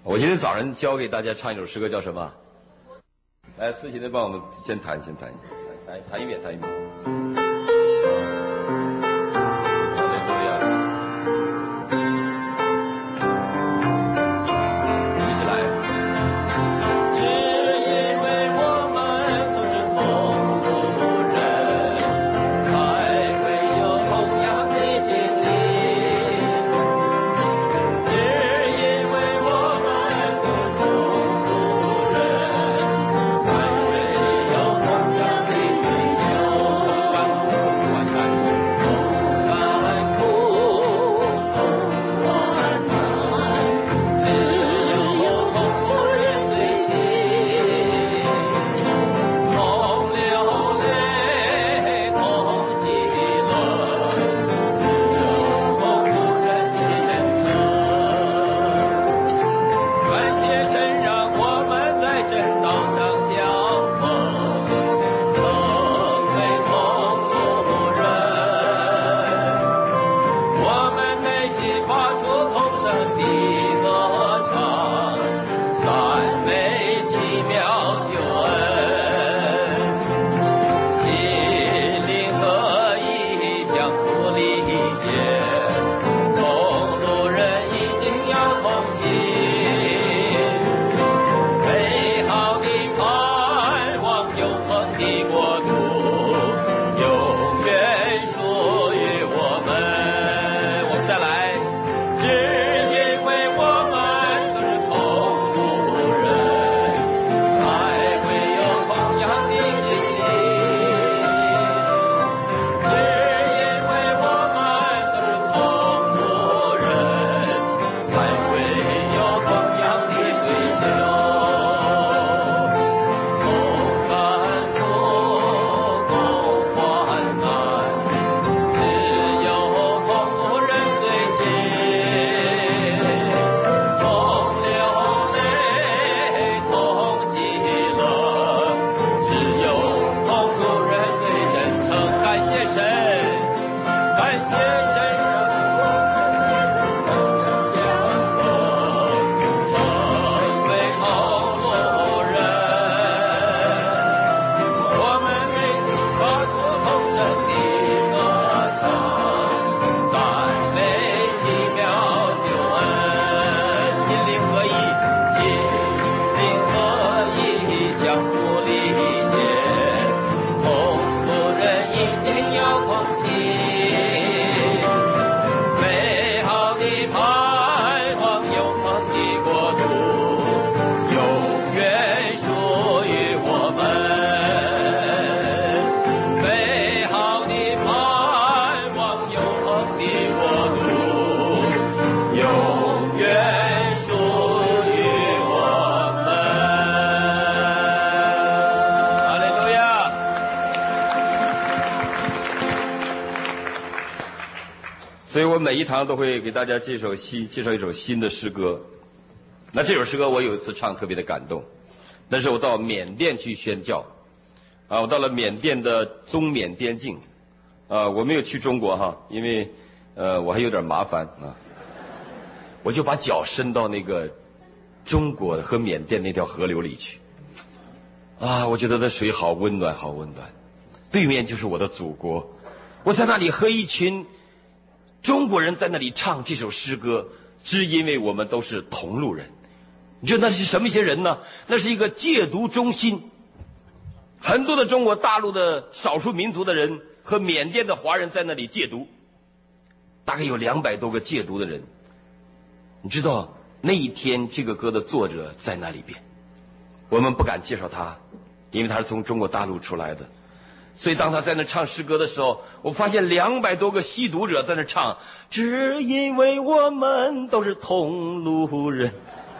我今天早上教给大家唱一首诗歌，叫什么？来，思琴的帮我们先弹一遍。所以我每一堂都会给大家介绍一首新的诗歌。那这首诗歌我有一次唱特别的感动，但是我到缅甸去宣教，我到了缅甸的中缅边境，我没有去中国哈，因为我还有点麻烦啊，我就把脚伸到那个中国和缅甸那条河流里去，我觉得那水好温暖，好温暖，对面就是我的祖国，我在那里和一群中国人在那里唱这首诗歌，只因为我们都是同路人。你知道那是什么一些人呢？那是一个戒毒中心，很多的中国大陆的少数民族的人和缅甸的华人在那里戒毒，大概有200多个戒毒的人。你知道那一天这个歌的作者在那里边，我们不敢介绍他，因为他是从中国大陆出来的。所以当他在那唱诗歌的时候，我发现200多个吸毒者在那唱，只因为我们都是同路人。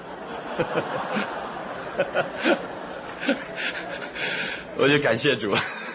我就感谢主，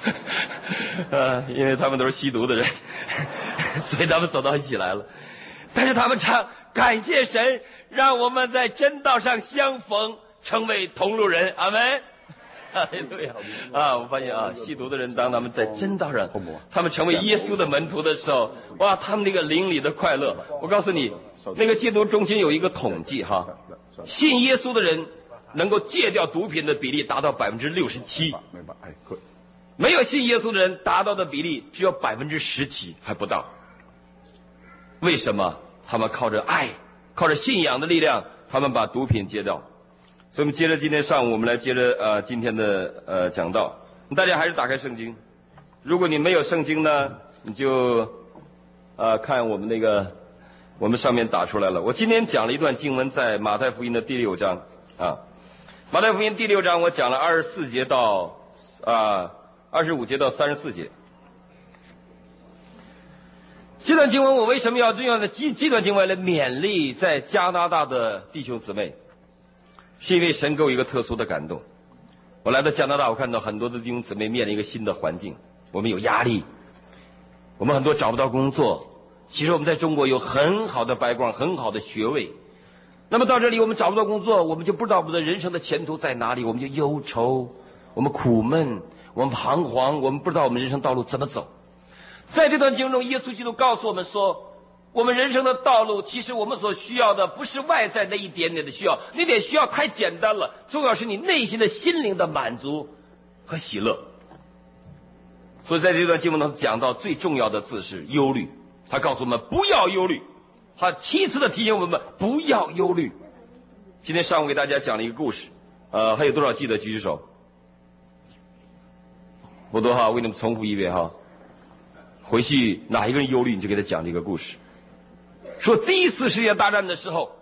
因为他们都是吸毒的人，所以他们走到一起来了。但是他们唱，感谢神让我们在真道上相逢，成为同路人。阿们。对我发现吸毒的人当他们在真道上，他们成为耶稣的门徒的时候，哇，他们那个灵里的快乐。我告诉你，那个戒毒中心有一个统计哈， 信耶稣的人能够戒掉毒品的比例达到67%，没有信耶稣的人达到的比例只有17%还不到。为什么？他们靠着爱，靠着信仰的力量，他们把毒品戒掉。所以我们接着今天上午，我们来接着今天的讲道。大家还是打开圣经。如果你没有圣经呢，你就看我们上面打出来了。我今天讲了一段经文，在马太福音的第6章啊。马太福音第6章我讲了25节到34节。这段经文我为什么要用这段经文来勉励在加拿大的弟兄姊妹？是因为神给我一个特殊的感动。我来到加拿大，我看到很多的弟兄姊妹面临一个新的环境，我们有压力，我们很多找不到工作。其实我们在中国有很好的background，很好的学位。那么到这里我们找不到工作，我们就不知道我们的人生的前途在哪里，我们就忧愁，我们苦闷，我们彷徨，我们不知道我们人生道路怎么走。在这段经中，耶稣基督告诉我们说，我们人生的道路，其实我们所需要的不是外在那一点点的需要，那点需要太简单了，重要是你内心的心灵的满足和喜乐。所以在这段经文中讲到最重要的字是忧虑，他告诉我们不要忧虑，他7次的提醒我们不要忧虑。今天上午给大家讲了一个故事，还有多少记得举举手？不多哈，为你们重复一遍哈。回去哪一个人忧虑，你就给他讲这个故事。说第一次世界大战的时候，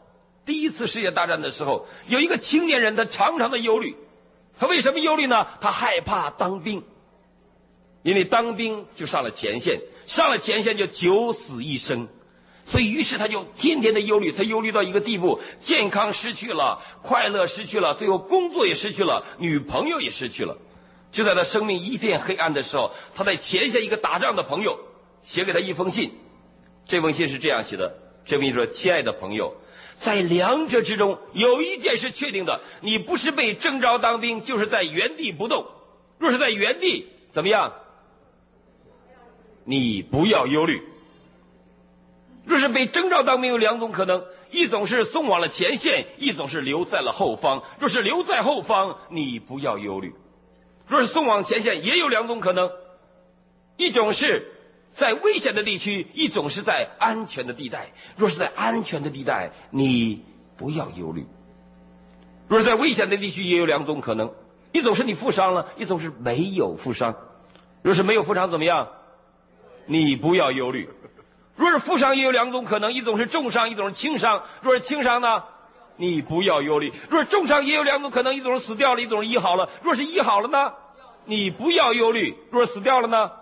有一个青年人，他常常的忧虑。他为什么忧虑呢？他害怕当兵，因为当兵就上了前线，就九死一生。所以于是他就天天的忧虑，他忧虑到一个地步，健康失去了，快乐失去了，最后工作也失去了，女朋友也失去了。就在他生命一片黑暗的时候，他在前线一个打仗的朋友写给他一封信。这封信是这样写的，这封信说：亲爱的朋友，在两者之中有一件是确定的，你不是被征召当兵，就是在原地不动。若是在原地怎么样？你不要忧虑。若是被征召当兵有2种可能，一种是送往了前线，一种是留在了后方。若是留在后方，你不要忧虑。若是送往前线，也有2种可能，一种是在危险的地区，一种是在安全的地带。若是在安全的地带，你不要忧虑。若是在危险的地区，也有2种可能，一种是你负伤了，一种是没有负伤。若是没有负伤怎么样？你不要忧虑。若是负伤也有2种可能，一种是重伤，一种是轻伤。若是轻伤呢？你不要忧虑。若是重伤也有2种可能，一种是死掉了，一种是医好了。若是医好了呢？你不要忧虑。若是死掉了呢？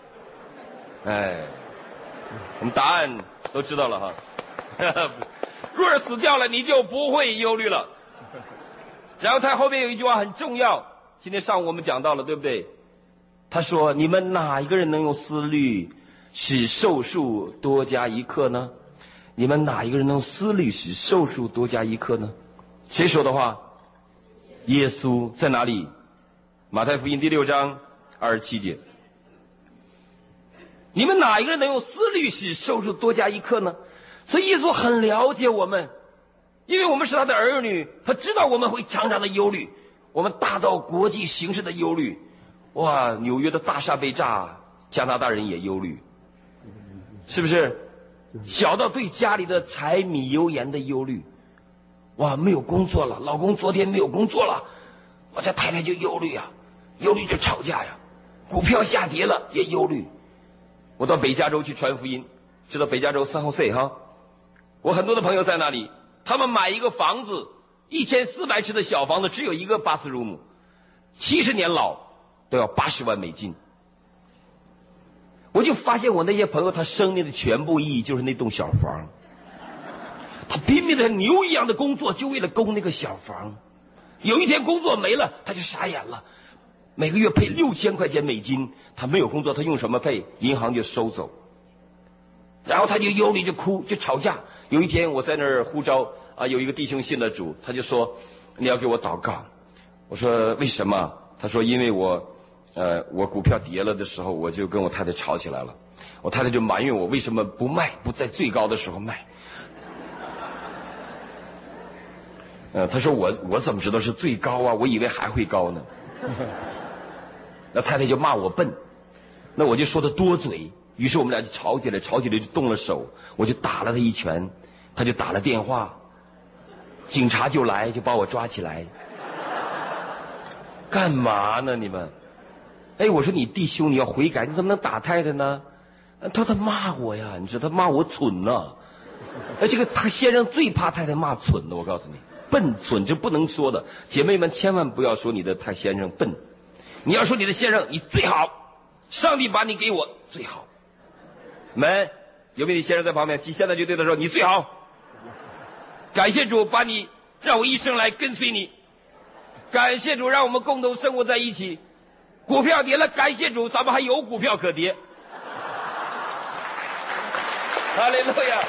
我们答案都知道了哈。若是死掉了，你就不会忧虑了。然后他后面有一句话很重要，今天上午我们讲到了，对不对？他说：你们哪一个人能用思虑使寿数多加1刻呢？你们哪一个人能思虑使寿数多加1刻呢？谁说的话？耶稣。在哪里？马太福音第6章27节。你们哪一个人能用思虑使寿数多加1刻呢？所以耶稣很了解我们，因为我们是他的儿女，他知道我们会常常的忧虑，我们大到国际形势的忧虑。哇，纽约的大厦被炸，加拿大人也忧虑，是不是？小到对家里的柴米油盐的忧虑。哇，没有工作了，老公昨天没有工作了，我这太太就忧虑啊，忧虑就吵架呀。股票下跌了也忧虑。我到北加州去传福音，知道北加州3号 C 哈，我很多的朋友在那里，他们买一个房子，1400尺的小房子，只有一个bathroom，70年老都要80万美金。我就发现我那些朋友，他生命的全部意义就是那栋小房，他拼命的牛一样的工作，就为了供那个小房。有一天工作没了，他就傻眼了，每个月配6000块钱美金，他没有工作，他用什么配？银行就收走。然后他就忧虑，就哭，就吵架。有一天我在那儿呼召有一个弟兄信了主，他就说你要给我祷告。我说为什么？他说因为我股票跌了的时候，我就跟我太太吵起来了。我太太就埋怨我为什么不卖，不在最高的时候卖。 他说我怎么知道是最高啊？我以为还会高呢。那太太就骂我笨，那我就说他多嘴，于是我们俩就吵起来就动了手，我就打了他一拳，他就打了电话，警察就来就把我抓起来。干嘛呢你们？哎，我说你弟兄你要悔改，你怎么能打太太呢？他骂我呀，你知道他骂我蠢呢。哎，这个他先生最怕太太骂蠢的，我告诉你，笨蠢这不能说的。姐妹们千万不要说你的太先生笨，你要说你的先生你最好，上帝把你给我最好。们有没有你先生在旁边？现在就对他说你最好，感谢主把你让我一生来跟随你，感谢主让我们共同生活在一起。股票跌了，感谢主咱们还有股票可跌。哈利路亚！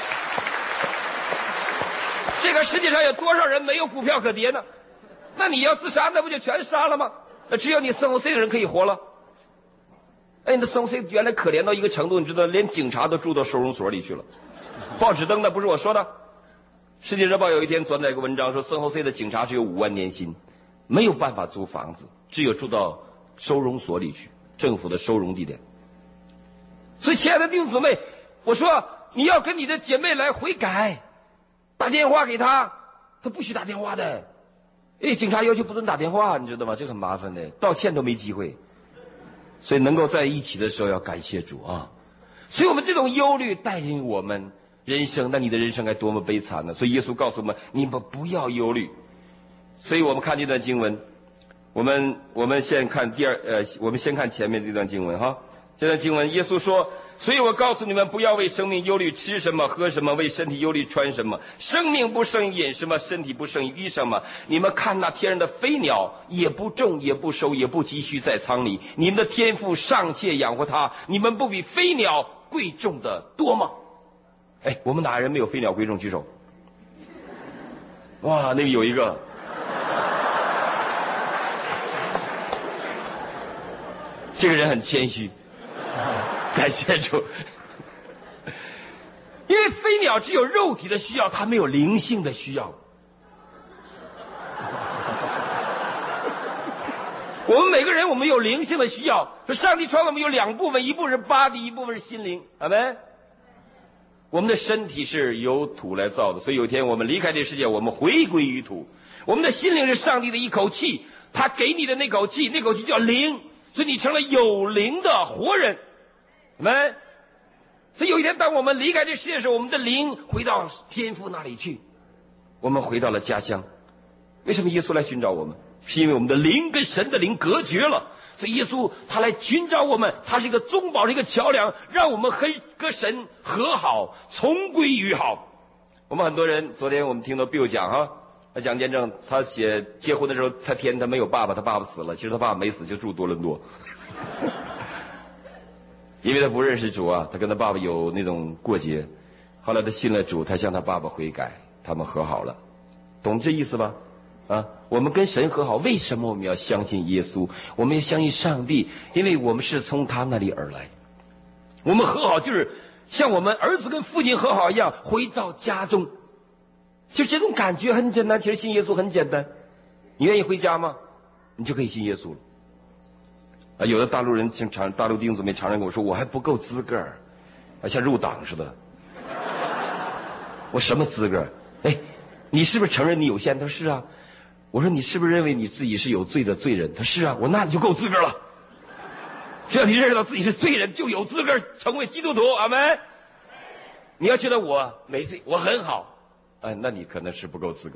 这个世界上有多少人没有股票可跌呢？那你要自杀，那不就全杀了吗？那只有你生活 C 的人可以活了。哎，你的生活 C 原来可怜到一个程度，你知道，连警察都住到收容所里去了。报纸登的不是我说的，《世界日报》有一天转载一个文章说，生活 C 的警察只有5万年薪，没有办法租房子，只有住到收容所里去，政府的收容地点。所以，亲爱的弟兄姊妹，我说你要跟你的姐妹来悔改，打电话给她，她不许打电话的。哎，警察要求不准打电话，你知道吗？这很麻烦的，道歉都没机会。所以能够在一起的时候要感谢主啊！所以我们这种忧虑带领我们人生，那你的人生该多么悲惨呢？所以耶稣告诉我们，你们不要忧虑。所以我们看这段经文，我们先看我们先看前面这段经文哈。这段经文耶稣说，所以我告诉你们，不要为生命忧虑吃什么喝什么，为身体忧虑穿什么。生命不胜于饮什么，身体不胜于衣什么。你们看那天上的飞鸟，也不种也不收也不积蓄在仓里，你们的天父尚且养活它，你们不比飞鸟贵重的多吗？哎，我们哪人没有飞鸟贵重？举手。哇，那个有一个。这个人很谦虚，感谢主。因为飞鸟只有肉体的需要，它没有灵性的需要。我们每个人，我们有灵性的需要。上帝创造我们有2部分，一部分是body，一部分是心灵。阿们。我们的身体是由土来造的，所以有一天我们离开这个世界，我们回归于土。我们的心灵是上帝的一口气，他给你的那口气，那口气叫灵。所以你成了有灵的活人，阿们。所以有一天当我们离开这世界的时候，我们的灵回到天父那里去，我们回到了家乡。为什么耶稣来寻找我们？是因为我们的灵跟神的灵隔绝了，所以耶稣他来寻找我们，他是一个中保，是一个桥梁，让我们和神和好，重归于好。我们很多人昨天我们听到 Bill 讲哈，他讲见证，他写结婚的时候，他没有爸爸，他爸爸死了，其实他爸爸没死，就住多伦多。因为他不认识主啊，他跟他爸爸有那种过节，后来他信了主，他向他爸爸悔改，他们和好了，懂这意思吧？啊，我们跟神和好，为什么我们要相信耶稣？我们要相信上帝，因为我们是从他那里而来。我们和好就是像我们儿子跟父亲和好一样，回到家中。就这种感觉很简单，其实信耶稣很简单。你愿意回家吗？你就可以信耶稣了。啊，有的大陆人大陆弟兄姊妹常常跟我说，我还不够资格儿，像入党似的。我什么资格？哎，你是不是承认你有限？他说是啊。我说你是不是认为你自己是有罪的罪人？他说是啊。我那你就够资格了。只要你认识到自己是罪人，就有资格成为基督徒。阿们。你要觉得我没罪，我很好，哎，那你可能是不够资格。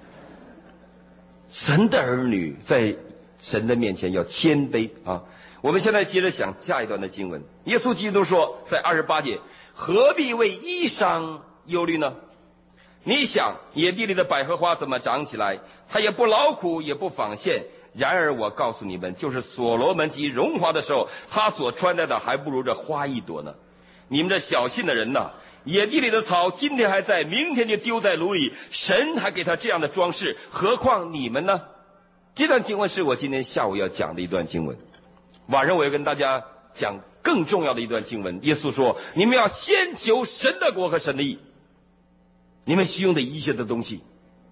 神的儿女在神的面前要谦卑啊！我们现在接着想下一段的经文。耶稣基督说，在28节，何必为衣裳忧虑呢？你想野地里的百合花怎么长起来？它也不劳苦，也不纺线。然而我告诉你们，就是所罗门极荣华的时候，他所穿戴的还不如这花一朵呢。你们这小信的人呐，野地里的草今天还在，明天就丢在炉里，神还给他这样的装饰，何况你们呢？这段经文是我今天下午要讲的一段经文，晚上我要跟大家讲更重要的一段经文。耶稣说，你们要先求神的国和神的义，你们需用的一切的东西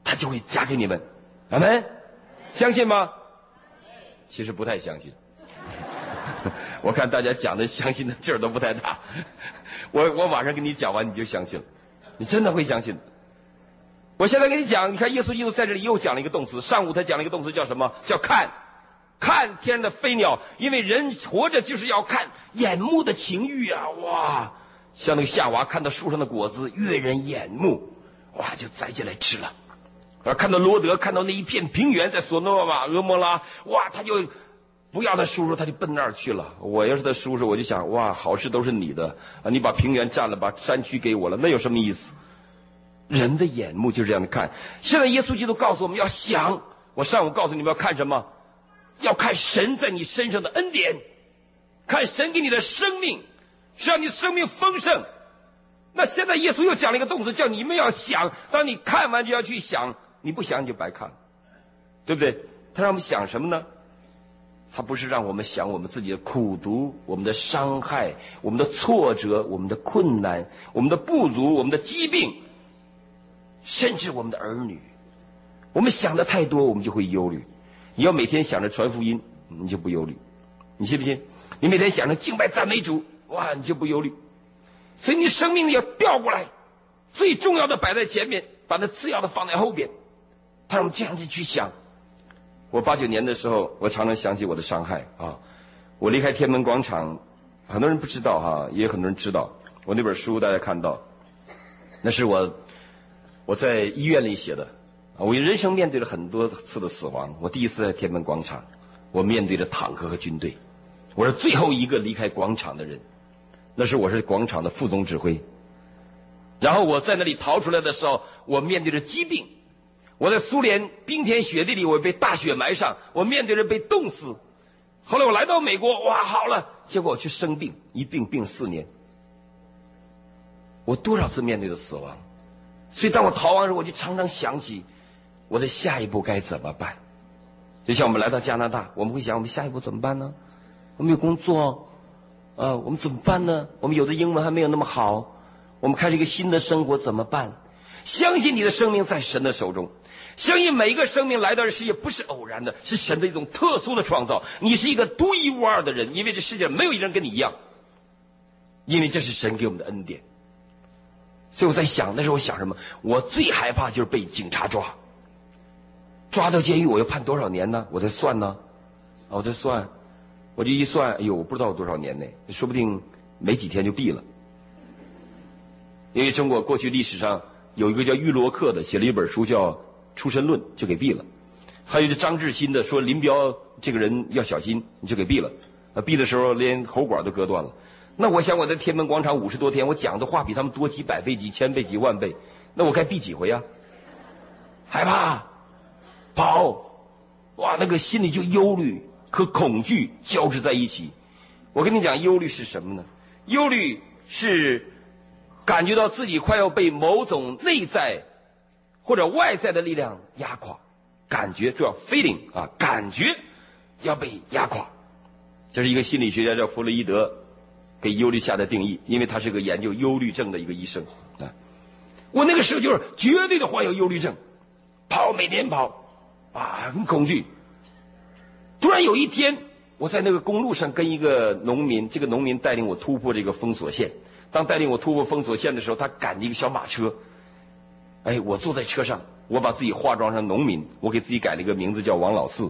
他就会加给你们。阿们，相信吗？其实不太相信。我看大家讲的相信的劲儿都不太大。我晚上跟你讲完你就相信了，你真的会相信。我现在跟你讲，你看耶稣基督在这里又讲了一个动词，上午他讲了一个动词叫什么？叫看。看天上的飞鸟，因为人活着就是要看，眼目的情欲啊，哇，像那个夏娃看到树上的果子悦人眼目，哇，就摘下来吃了。看到罗德看到那一片平原在索诺玛俄摩拉，哇，他就不要他叔叔，他就奔那儿去了。我要是他叔叔，我就想，哇，好事都是你的啊，你把平原占了，把山区给我了，那有什么意思？人的眼目就是这样的看。现在耶稣基督告诉我们要想，我上午告诉你们要看什么？要看神在你身上的恩典，看神给你的生命，是让你生命丰盛。那现在耶稣又讲了一个动词，叫你们要想。当你看完就要去想，你不想你就白看，对不对？他让我们想什么呢？他不是让我们想我们自己的苦毒、我们的伤害、我们的挫折、我们的困难、我们的不足、我们的疾病，甚至我们的儿女。我们想的太多，我们就会忧虑。你要每天想着传福音，你就不忧虑，你信不信？你每天想着敬拜赞美主，哇，你就不忧虑。所以你生命要调过来，最重要的摆在前面，把那次要的放在后边。他让我们这样子去想。我8、9年的时候，我常常想起我的伤害啊。我离开天安门广场，很多人不知道哈，也有很多人知道。我那本书大家看到，那是我在医院里写的。我人生面对了很多次的死亡。我第一次在天安门广场，我面对着坦克和军队，我是最后一个离开广场的人。那时我是广场的副总指挥。然后我在那里逃出来的时候，我面对着疾病。我在苏联冰天雪地里，我被大雪埋上，我面对着被冻死。后来我来到美国，哇，好了，结果我去生病，一病4年。我多少次面对着死亡，所以当我逃亡的时候，我就常常想起我的下一步该怎么办。就像我们来到加拿大，我们会想我们下一步怎么办呢？我们有工作我们怎么办呢？我们有的英文还没有那么好，我们开始一个新的生活怎么办？相信你的生命在神的手中，相信每一个生命来到这世界不是偶然的，是神的一种特殊的创造。你是一个独一无二的人，因为这世界上没有一个人跟你一样，因为这是神给我们的恩典。所以我在想，那时候我想什么？我最害怕就是被警察抓到监狱，我要判多少年呢？我在算呢，我在算，我就一算，哎呦，我不知道有多少年呢，说不定没几天就毙了。因为中国过去历史上有一个叫玉洛克的，写了一本书叫《出身论》，就给毙了。还有一个张志新的，说林彪这个人要小心，你就给毙了。毙的时候连喉管都割断了。那我想我在天安门广场50多天，我讲的话比他们多几百倍、几千倍、几万倍，那我该毙几回啊？害怕，跑，哇，那个心里就忧虑和恐惧交织在一起。我跟你讲，忧虑是什么呢？忧虑是感觉到自己快要被某种内在或者外在的力量压垮，感觉主要 feeling 感觉要被压垮。这是一个心理学家叫弗洛伊德给忧虑下的定义，因为他是个研究忧虑症的一个医生啊。我那个时候就是绝对的患有忧虑症，跑，每天跑很恐惧。突然有一天，我在那个公路上跟一个农民，这个农民带领我突破这个封锁线。当带领我突破封锁线的时候，他赶着一个小马车，我坐在车上，我把自己化妆成农民，我给自己改了一个名字叫王老四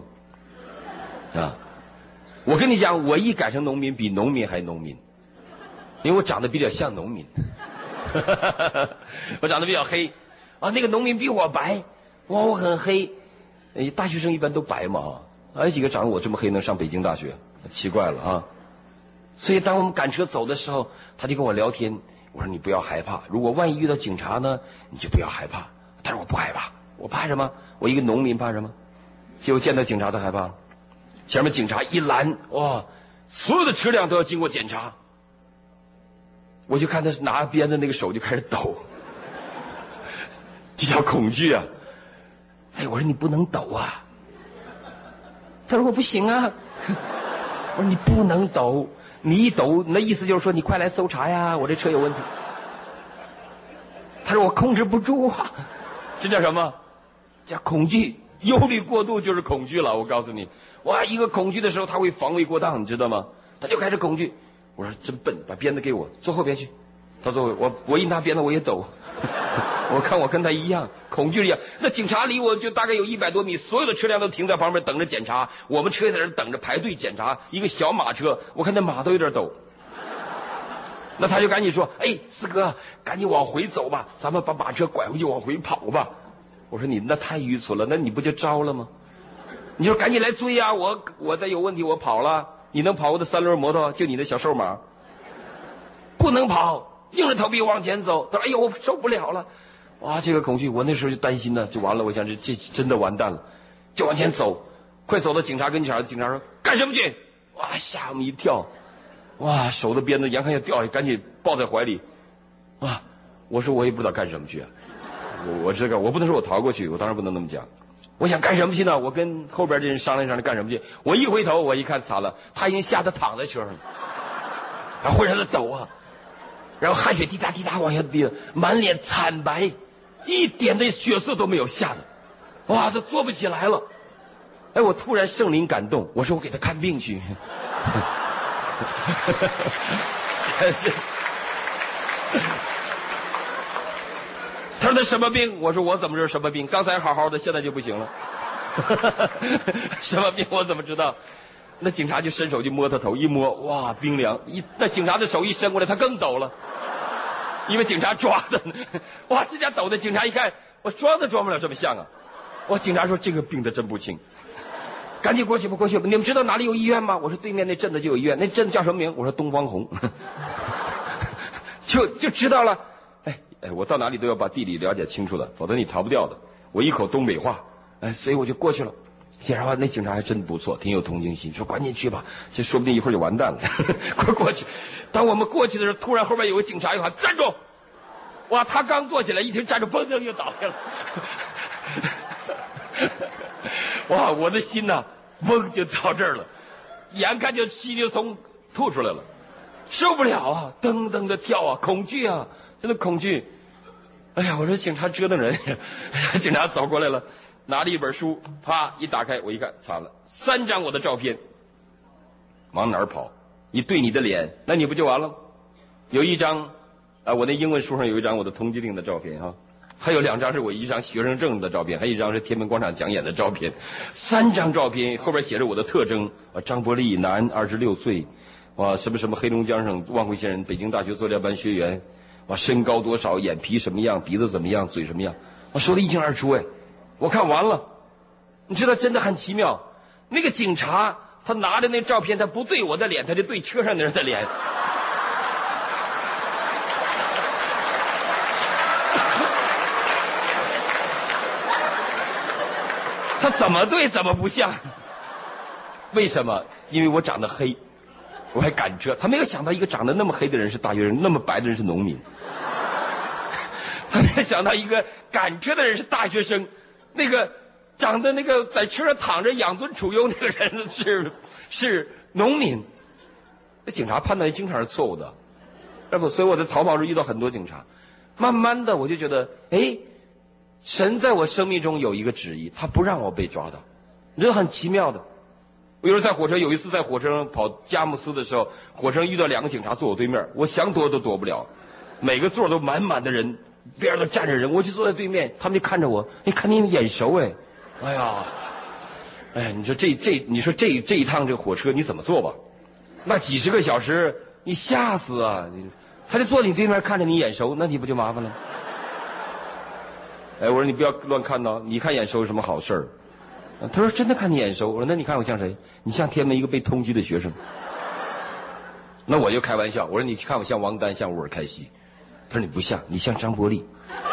我跟你讲，我一改成农民比农民还农民，因为我长得比较像农民我长得比较黑那个农民比我白，哇，我很黑。大学生一般都白嘛有几个长得我这么黑能上北京大学？奇怪了所以当我们赶车走的时候，他就跟我聊天。我说你不要害怕，如果万一遇到警察呢，你就不要害怕。他说我不害怕，我怕什么？我一个农民怕什么？结果见到警察他害怕了。前面警察一拦，哇，所有的车辆都要经过检查。我就看他拿鞭子那个手就开始抖，这叫恐惧啊！我说你不能抖啊。他说我不行啊。我说你不能抖，你一抖，那意思就是说你快来搜查呀，我这车有问题。他说我控制不住啊。这叫什么？ 加恐惧，忧虑过度就是恐惧了。我告诉你，哇，一个恐惧的时候，他会防卫过当，你知道吗？他就开始恐惧。我说真笨，把鞭子给我，坐后边去。他坐我一拿鞭子我也抖，我看我跟他一样，恐惧一样。那警察离我就大概有100多米，所有的车辆都停在旁边等着检查，我们车也在这等着排队检查。一个小马车，我看那马都有点抖。那他就赶紧说：“哎，四哥，赶紧往回走吧，咱们把马车拐回去，往回跑吧。”我说：“你那太愚蠢了，那你不就招了吗？你说赶紧来追呀！我这有问题，我跑了，你能跑我的3轮摩托，就你的小瘦马，不能跑，硬着头皮往前走。”他说：“哎呦，我受不了了！”哇，这个恐惧，我那时候就担心呢，就完了。我想这真的完蛋了，就往前走，快走到警察跟前，警察说：“干什么去？”哇，吓我们一跳。哇，手的鞭子眼看要掉下，赶紧抱在怀里。啊，我说我也不知道干什么去啊，我这个我不能说我逃过去，我当然不能那么讲。我想干什么去呢？我跟后边的人商量商量干什么去。我一回头，我一看惨了，他已经吓得躺在车上了，然后浑身的抖啊，然后汗水滴答滴答往下滴，满脸惨白，一点的血色都没有，吓得，哇，这坐不起来了。哎，我突然圣灵感动，我说我给他看病去。他说他什么病？我说我怎么知道什么病？刚才好好的，现在就不行了。什么病我怎么知道？那警察就伸手就摸他头，一摸，哇，冰凉！那警察的手一伸过来，他更抖了，因为警察抓的。哇，这家抖的警察一看，我装都装不了这么像啊！哇，警察说这个病的真不轻。赶紧过去吧，过去吧！你们知道哪里有医院吗？我说对面那镇子就有医院，那镇子叫什么名？我说东方红。就知道了。哎，我到哪里都要把地理了解清楚的，否则你逃不掉的。我一口东北话，所以我就过去了。然后那警察还真不错，挺有同情心，说赶紧去吧，这说不定一会儿就完蛋了。快过去！当我们过去的时候，突然后边有个警察一喊站住！哇，他刚坐起来，一听站住，嘣就倒下了。哇，我的心呐，嗡就到这儿了，眼看就稀里从吐出来了，受不了啊，噔噔的跳啊，恐惧啊，真的恐惧。哎呀，我说警察折腾人。警察走过来了，拿了一本书，啪一打开，我一看，惨了，3张我的照片。往哪儿跑？一对你的脸，那你不就完了？有一张我那英文书上有一张我的通缉令的照片哈。还有2张是我一张学生证的照片，还有1张是天安门广场讲演的照片，3张照片后边写着我的特征张伯利，男，26岁，哇，什么什么黑龙江省望会县人，北京大学作家班学员，哇，身高多少，眼皮什么样，鼻子怎么样，嘴什么样，我说的一清二楚。我看完了，你知道真的很奇妙，那个警察他拿着那照片，他不对我的脸，他就对车上的人的脸。他怎么对怎么不像。为什么？因为我长得黑，我还赶车。他没有想到一个长得那么黑的人是大学生，那么白的人是农民。他没有想到一个赶车的人是大学生，那个长得那个在车上躺着养尊处优那个人是农民。那警察判断经常是错误的，要不所以我在逃跑时遇到很多警察。慢慢的我就觉得，神在我生命中有一个旨意，他不让我被抓到，你知道很奇妙的。我有一次在火车上跑佳木斯的时候，火车上遇到2个警察坐我对面，我想躲都躲不了，每个座都满满的人，边上都站着人，我就坐在对面，他们就看着我，看你眼熟哎呀，你说这一趟这个火车你怎么坐吧？那几10个小时，你吓死啊！他就坐你对面看着你眼熟，那你不就麻烦了？我说你不要乱看到，你看眼熟有什么好事儿？他说真的看你眼熟。我说那你看我像谁？你像天安门一个被通缉的学生。那我就开玩笑，我说你看我像王丹，像乌尔开西。他说你不像，你像张伯利。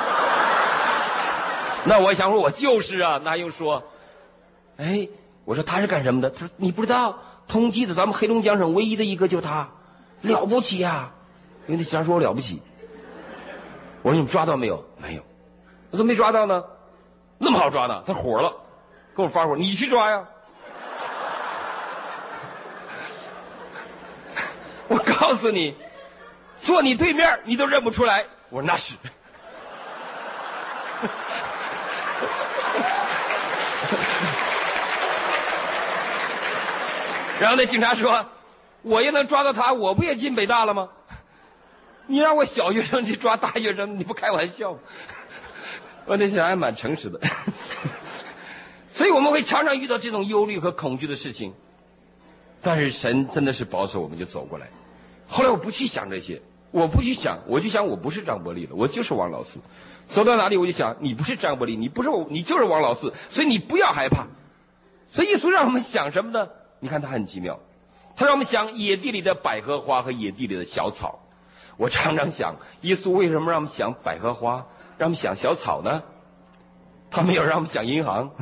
那我想说我就是啊，那还用说？我说他是干什么的？他说你不知道，通缉的咱们黑龙江省唯一的一个就他，了不起啊！因为那警察说我了不起。我说你们抓到没有？没有。我怎么没抓到呢？那么好抓呢？他火了，跟我发火，你去抓呀！我告诉你，坐你对面你都认不出来。我说那是。 然后那警察说，我也能抓到他，我不也进北大了吗？你让我小学生去抓大学生，你不开玩笑吗？我那小孩还蛮诚实的。所以我们会常常遇到这种忧虑和恐惧的事情，但是神真的是保守我们就走过来。后来我不去想这些，我不去想，我就想我不是张伯利了，我就是王老四。走到哪里我就想，你不是张伯利，你不是我，你就是王老四，所以你不要害怕。所以耶稣让我们想什么呢？你看他很奇妙，他让我们想野地里的百合花和野地里的小草。我常常想，耶稣为什么让我们想百合花，让我们想小草呢？他没有让我们想银行，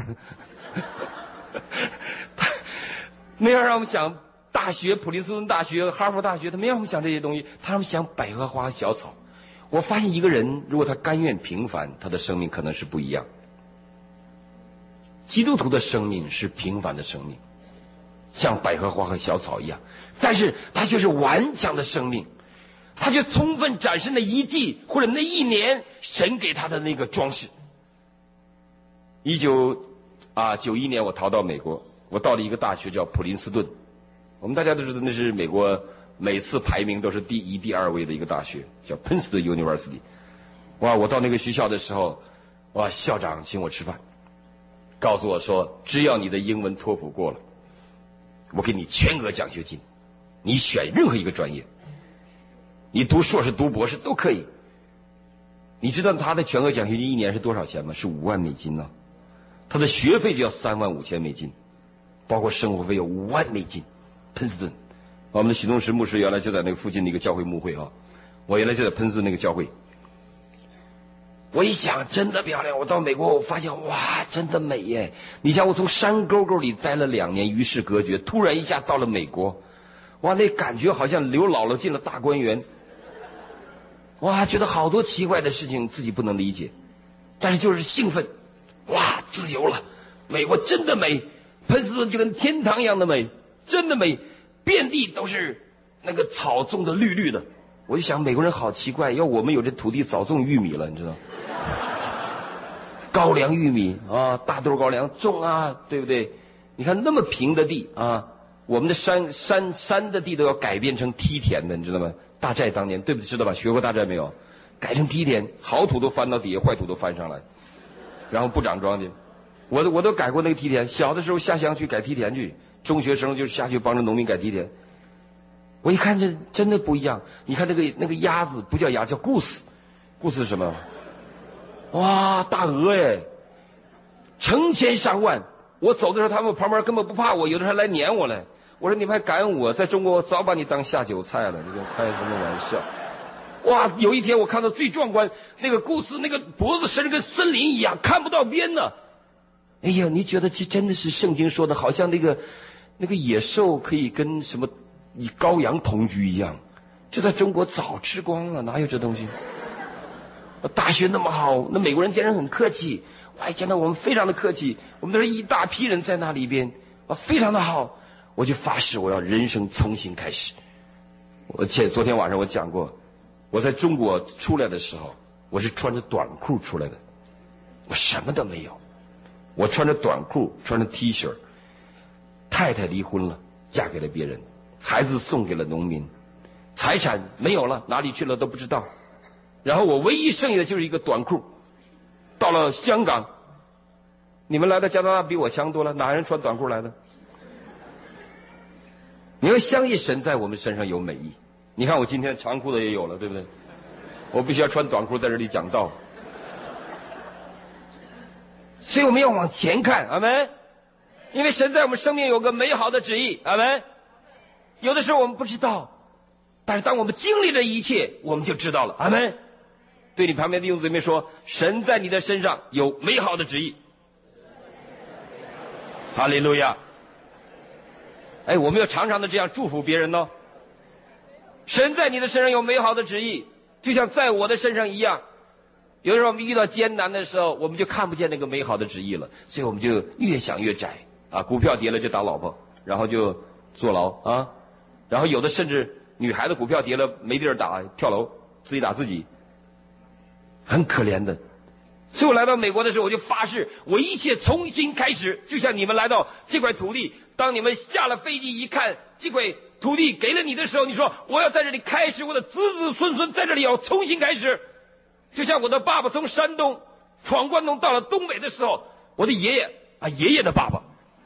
他没有让我们想大学，普林斯顿大学、哈佛大学，他没让我们想这些东西，他让我们想百合花、小草。我发现一个人，如果他甘愿平凡，他的生命可能是不一样。基督徒的生命是平凡的生命，像百合花和小草一样，但是他却是顽强的生命，他却充分展示那一季或者那一年神给他的那个装饰。1991年我逃到美国，我到了一个大学叫普林斯顿，我们大家都知道那是美国每次排名都是第1、第2位的一个大学，叫 Princeton University。哇，我到那个学校的时候，哇，校长请我吃饭，告诉我说，只要你的英文托福过了，我给你全额奖学金，你选任何一个专业，你读硕士读博士都可以。你知道他的全额奖学金一年是多少钱吗？是5万美金呢。他的学费就要3万5千美金，包括生活费有5万美金。喷斯顿，我们的许宗实牧师原来就在那个附近的一个教会牧会啊，我原来就在喷斯顿那个教会。我一想，真的漂亮。我到美国，我发现哇，真的美耶！你像我从山沟沟里待了2年，与世隔绝，突然一下到了美国，哇，那感觉好像刘姥姥进了大观园。哇，觉得好多奇怪的事情自己不能理解，但是就是兴奋。哇，自由了！美国真的美，喷斯顿就跟天堂一样的美，真的美，遍地都是那个草种的绿绿的。我就想，美国人好奇怪，要我们有这土地早种玉米了，你知道？高粱玉米啊，大豆高粱种啊，对不对？你看那么平的地啊，我们的山的地都要改变成梯田的，你知道吗？大寨当年对不对？知道吧？学过大寨没有？改成梯田，好土都翻到底下，坏土都翻上来。然后不长庄稼，我都改过那个梯田。小的时候下乡去改梯田去，中学生就下去帮着农民改梯田。我一看这真的不一样。你看那个鸭子不叫鸭，叫顾斯，顾斯是什么？哇，大鹅哎，成千上万。我走的时候，他们旁边根本不怕我，有的人还来撵我来。我说你们还赶我，在中国我早把你当下酒菜了，你就开什么玩笑？哇！有一天我看到最壮观，那个顾斯那个脖子伸得跟森林一样，看不到边呢。哎呀，你觉得这真的是圣经说的，好像那个野兽可以跟什么以羔羊同居一样？这在中国早吃光了，哪有这东西？大学那么好，那美国人竟然很客气，我还见到我们非常的客气，我们都是一大批人在那里边，非常的好。我就发誓我要人生重新开始。昨天晚上我讲过。我在中国出来的时候，我是穿着短裤出来的，我什么都没有，我穿着短裤，穿着 T 恤，太太离婚了，嫁给了别人，孩子送给了农民，财产没有了，哪里去了都不知道，然后我唯一剩下的就是一个短裤。到了香港，你们来到加拿大比我强多了，哪人穿短裤来的？你要相信神在我们身上有美意。你看我今天长裤的也有了，对不对？我必须要穿短裤在这里讲道。所以我们要往前看，阿们。因为神在我们生命有个美好的旨意，阿们。有的时候我们不知道，但是当我们经历了一切，我们就知道了，阿们。对你旁边的弟兄姊妹说，神在你的身上有美好的旨意。哈利路亚。哎，我们要常常的这样祝福别人呢。神在你的身上有美好的旨意，就像在我的身上一样。有的时候我们遇到艰难的时候，我们就看不见那个美好的旨意了，所以我们就越想越窄啊！股票跌了就打老婆，然后就坐牢啊！然后有的甚至女孩子股票跌了没地儿打，跳楼自己打自己，很可怜的。所以我来到美国的时候，我就发誓，我一切重新开始，就像你们来到这块土地， 当你们下了飞机一看，这块土地给了你的时候，你说我要在这里开始我的子子孙孙在这里要重新开始。就像我的爸爸从山东闯关东到了东北的时候，我的爷爷的爸爸，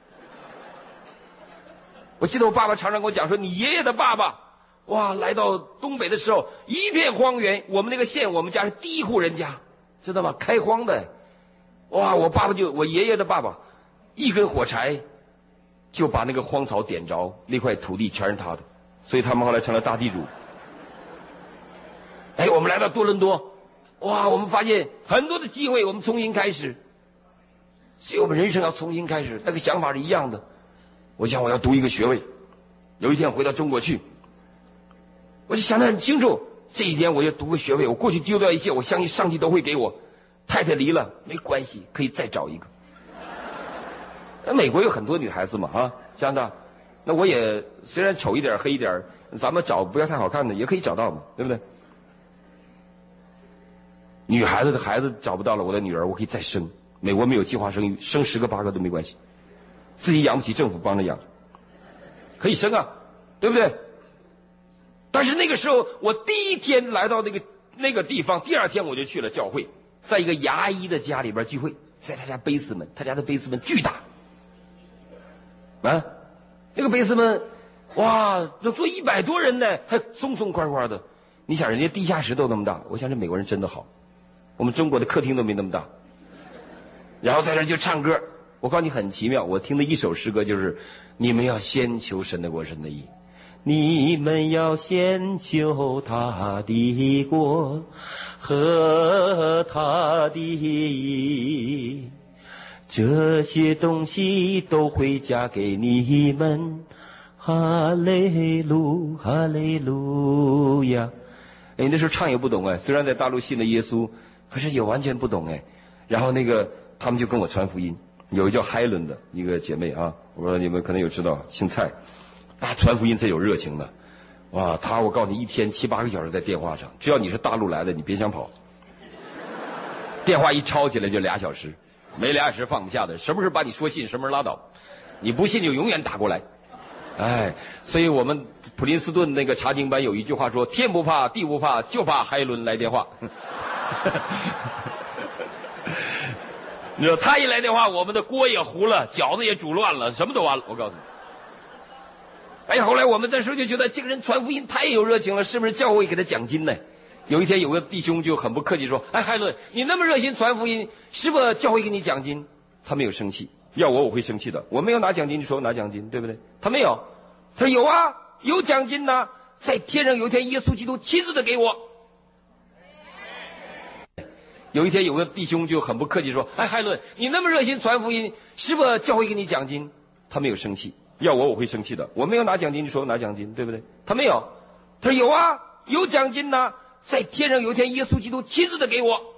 我记得我爸爸常常跟我讲说，你爷爷的爸爸哇，来到东北的时候一片荒原，我们那个县我们家是第一户人家，知道吗？开荒的。哇，我爷爷的爸爸一根火柴就把那个荒草点着，那块土地全是他的，所以他们后来成了大地主。哎，我们来到多伦多，哇，我们发现很多的机会，我们重新开始，所以我们人生要重新开始，那个想法是一样的。我想我要读一个学位，有一天回到中国去，我就想得很清楚，这一天我要读个学位，我过去丢掉一切，我相信上帝都会给我。太太离了没关系，可以再找一个。那美国有很多女孩子嘛，啊，这样的，那我也虽然丑一点黑一点，咱们找不要太好看的也可以找到嘛，对不对？女孩子的孩子找不到了，我的女儿我可以再生。美国没有计划生育，生10个8个都没关系，自己养不起，政府帮着养，可以生啊，对不对？但是那个时候，我第一天来到那个地方，第二天我就去了教会。在一个牙医的家里边聚会，在他家贝斯门，他家的贝斯门巨大，啊，那个贝斯门，哇，要坐100多人呢，还松松快快的。你想人家地下室都那么大，我想这美国人真的好，我们中国的客厅都没那么大。然后在这就唱歌，我告诉你很奇妙，我听的一首诗歌就是你们要先求神的国神的义。你们要先求他的国和他的义，这些东西都会加给你们。哈利路哈利路亚。哎，那时候唱也不懂哎，虽然在大陆信了耶稣，可是也完全不懂哎。然后他们就跟我传福音，有一个叫海伦的一个姐妹啊，我说你们可能有知道，姓蔡。啊，传福音才有热情的，哇！我告诉你，一天7、8个小时在电话上，只要你是大陆来的，你别想跑。电话一抄起来就2小时，没2小时放不下的。什么时候把你说信，什么时候拉倒，你不信就永远打过来。哎，所以我们普林斯顿那个查经班有一句话说：天不怕地不怕，就怕海伦来电话。你说他一来电话，我们的锅也糊了，饺子也煮乱了，什么都完了。我告诉你。哎，后来我们那时候就觉得这个人传福音太有热情了，是不是教会给他奖金呢？有一天有个弟兄就很不客气说：哎，海伦，你那么热心传福音，是不是教会给你奖金？他没有生气，要我会生气的。我没有拿奖金，你说我拿奖金，对不对？他没有，他说有啊，有奖金呐，在天上有一天耶稣基督亲自的给我。有一天有个弟兄就很不客气说：哎，海伦，你那么热心传福音，是不是教会给你奖金？他没有生气，要我会生气的。我没有拿奖金，你说我拿奖金，对不对？他没有，他说有啊，有奖金呐，在天上有一天耶稣基督亲自的给我。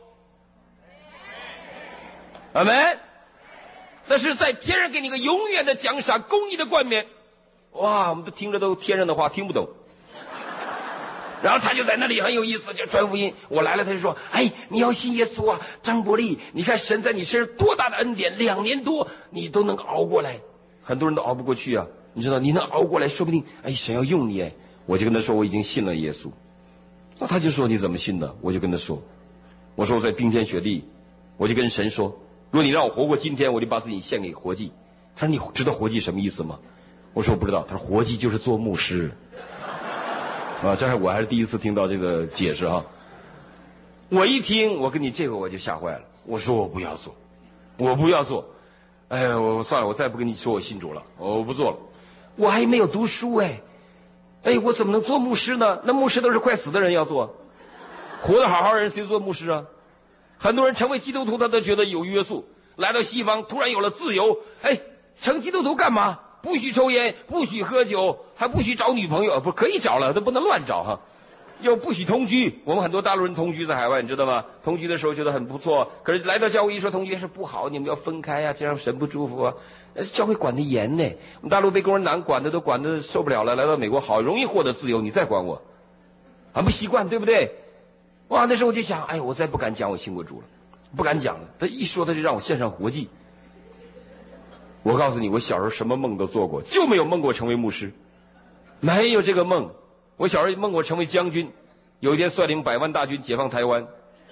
阿门。那是在天上给你个永远的奖赏，公义的冠冕。哇，我们都听着都天上的话听不懂。然后他就在那里很有意思，就传福音。我来了，他就说：哎，你要信耶稣啊，张伯利，你看神在你身上多大的恩典，2年多你都能熬过来。很多人都熬不过去啊，你知道，你能熬过来，说不定哎神要用你哎。我就跟他说我已经信了耶稣。那他就说你怎么信的？我就跟他说，我说我在冰天雪地，我就跟神说，如果你让我活过今天，我就把自己献给活祭。他说你知道活祭什么意思吗？我说我不知道。他说活祭就是做牧师。啊，这我还是第一次听到这个解释啊。我一听，我跟你这个我就吓坏了。我说我不要做，我不要做。哎，我算了，我再也不跟你说我信主了，我不做了。我还没有读书哎，哎，我怎么能做牧师呢？那牧师都是快死的人要做，活得好好人谁做牧师啊？很多人成为基督徒，他都觉得有约束，来到西方突然有了自由，哎，成基督徒干嘛？不许抽烟，不许喝酒，还不许找女朋友，不可以找了，都不能乱找哈。又不许同居，我们很多大陆人同居在海外，你知道吗？同居的时候觉得很不错，可是来到教会一说同居是不好，你们要分开啊，这样神不祝福啊。教会管得严呢，我们大陆被共产党管的都管得受不了了，来到美国好容易获得自由，你再管我，很不习惯，对不对？哇，那时候我就想，哎，我再不敢讲我信过主了，不敢讲了。他一说他就让我献上活祭。 我告诉你，我小时候什么梦都做过，就没有梦过成为牧师，没有这个梦。我小时候梦过成为将军，有一天率领100万大军解放台湾，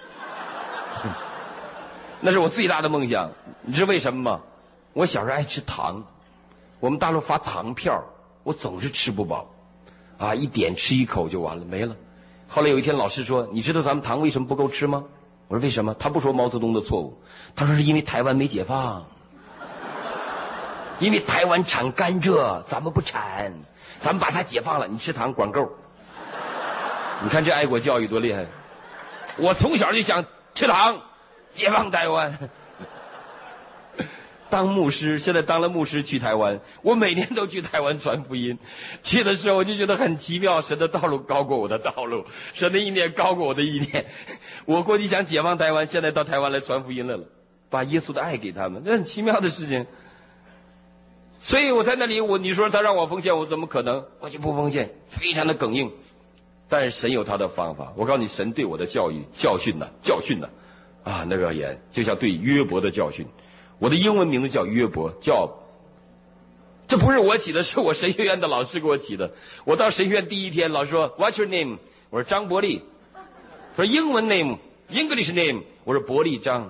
那是我最大的梦想。你知道为什么吗？我小时候爱吃糖，我们大陆发糖票，我总是吃不饱，啊，一点吃一口就完了，没了。后来有一天老师说，你知道咱们糖为什么不够吃吗？我说为什么？他不说毛泽东的错误，他说是因为台湾没解放，因为台湾产甘蔗，咱们不产，咱们把它解放了，你吃糖管够。你看这爱国教育多厉害！我从小就想吃糖，解放台湾。当牧师，现在当了牧师去台湾，我每年都去台湾传福音。去的时候我就觉得很奇妙，神的道路高过我的道路，神的意念高过我的意念。我过去想解放台湾，现在到台湾来传福音来了，把耶稣的爱给他们，这很奇妙的事情。所以我在那里，你说他让我奉献，我怎么可能？我就不奉献，非常的耿硬。但是神有他的方法，我告诉你，神对我的教训呢，啊，那个也就像对约伯的教训。我的英文名字叫约伯，这不是我起的，是我神学院的老师给我起的。我到神学院第一天，老师说 What's your name？ 我说张伯利。他说英文 name English name， 我说伯利张。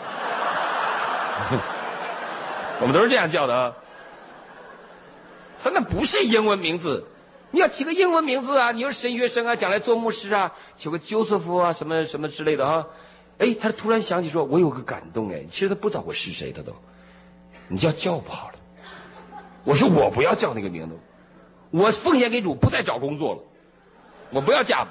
我们都是这样叫的啊。他那不是英文名字，你要起个英文名字啊，你要是神学生啊，将来做牧师啊，起个 Joseph 啊，什么什么之类的啊。哎，他突然想起说，我有个感动哎，其实他不知道我是谁，他都，你叫Job好了。我说我不要叫那个名字，我奉献给主，不再找工作了，我不要Job。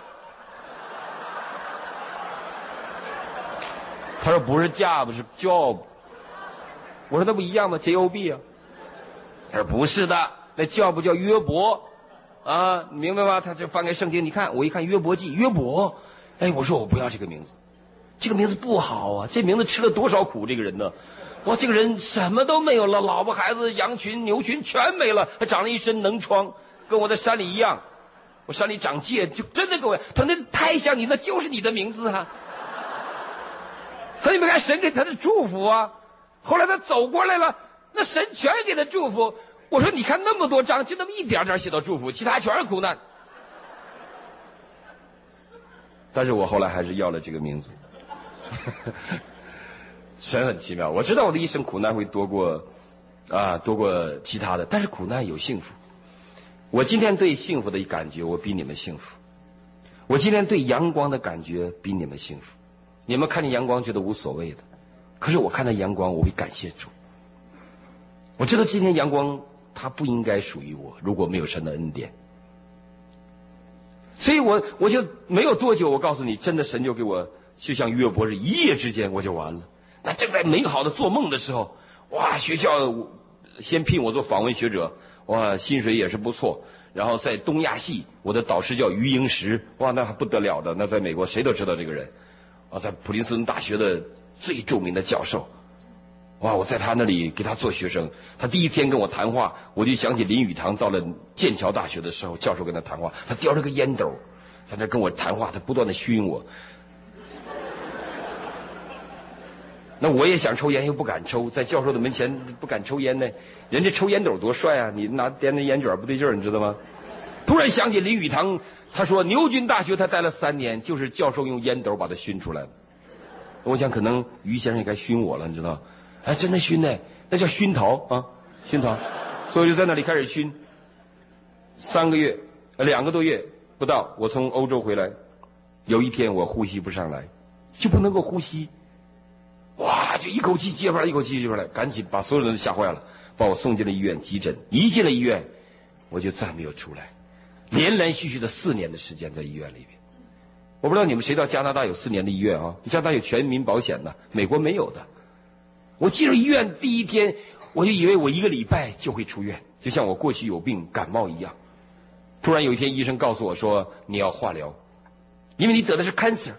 他说不是Job，是Job。我说那不一样吗？Job 啊。他说不是的，那Job叫约伯啊，你明白吗？他就翻开圣经，你看，我一看约伯记，约伯，哎，我说我不要这个名字。这个名字不好啊，这名字吃了多少苦，这个人呢？哇，这个人什么都没有了，老婆孩子羊群牛群全没了，还长了一身脓疮，跟我在山里一样。我山里长疥，就真的跟我，他那太像你，那就是你的名字啊。他你没看神给他的祝福啊？后来他走过来了，那神全给他祝福。我说你看那么多章，就那么一点点写到祝福，其他全是苦难。但是我后来还是要了这个名字。神很奇妙，我知道我的一生苦难会多过其他的，但是苦难有幸福。我今天对幸福的感觉，我比你们幸福。我今天对阳光的感觉比你们幸福。你们看见阳光觉得无所谓的，可是我看到阳光，我会感谢主。我知道今天阳光它不应该属于我，如果没有神的恩典。所以我就没有多久，我告诉你，真的神就给我，就像约伯是一夜之间我就完了。那正在美好的做梦的时候，哇，学校先聘我做访问学者，哇，薪水也是不错。然后在东亚系，我的导师叫余英时，哇，那还不得了的，那在美国谁都知道这个人，啊，在普林斯顿大学的最著名的教授。哇！我在他那里给他做学生，他第一天跟我谈话，我就想起林语堂到了剑桥大学的时候，教授跟他谈话，他叼着个烟斗，在那跟我谈话，他不断的熏我。那我也想抽烟，又不敢抽，在教授的门前不敢抽烟呢。人家抽烟斗多帅啊！你拿掂那烟卷不对劲儿，你知道吗？突然想起林语堂，他说牛津大学他待了3年，就是教授用烟斗把他熏出来的。我想可能于先生也该熏我了，你知道。哎，真的熏呢，那叫熏陶啊，熏陶。所以我就在那里开始熏。2个多月不到，我从欧洲回来，有一天我呼吸不上来，就不能够呼吸，哇，就一口气接不上来，一口气接不上来，赶紧把所有人都吓坏了，把我送进了医院急诊。一进了医院，我就再没有出来，连续的4年的时间在医院里边。我不知道你们谁到加拿大有4年的医院啊？加拿大有全民保险的，美国没有的。我进入医院第一天，我就以为我1个礼拜就会出院，就像我过去有病感冒一样。突然有一天，医生告诉我说：“你要化疗，因为你得的是 cancer。”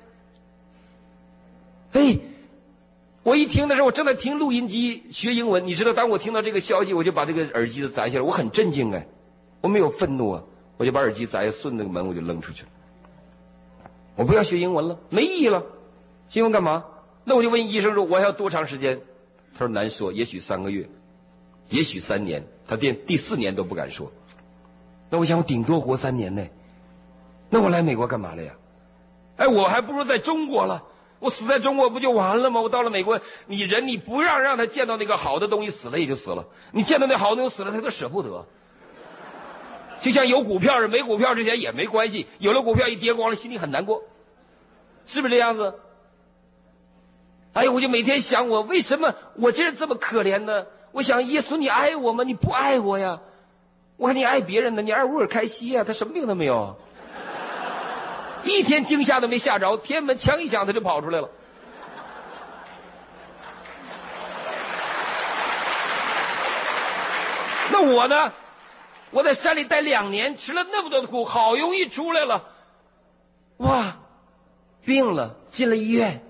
哎，我一听的时候，我正在听录音机学英文，你知道，当我听到这个消息，我就把这个耳机都摘下来，我很震惊哎，我没有愤怒啊，我就把耳机摘，顺那个门我就扔出去了。我不要学英文了，没意义了，学英文干嘛？那我就问医生说：“我还要多长时间？”他说：“难说，也许3个月， 也许3年，他第4年都不敢说。那我想我顶多活3年呢，那我来美国干嘛了呀？哎，我还不如在中国了。我死在中国不就完了吗？我到了美国，你不让他见到那个好的东西，死了也就死了。你见到那好的东西死了，他都舍不得。就像有股票是没股票之前也没关系，有了股票一跌光了，心里很难过，是不是这样子？哎呀，我就每天想我为什么我这人这么可怜呢？我想耶稣，你爱我吗？你不爱我呀。我看你爱别人呢，你爱乌尔开西呀，他什么病都没有，一天惊吓都没吓着，天安门枪一响他就跑出来了。那我呢？我在山里待2年，吃了那么多的苦，好容易出来了，哇，病了，进了医院。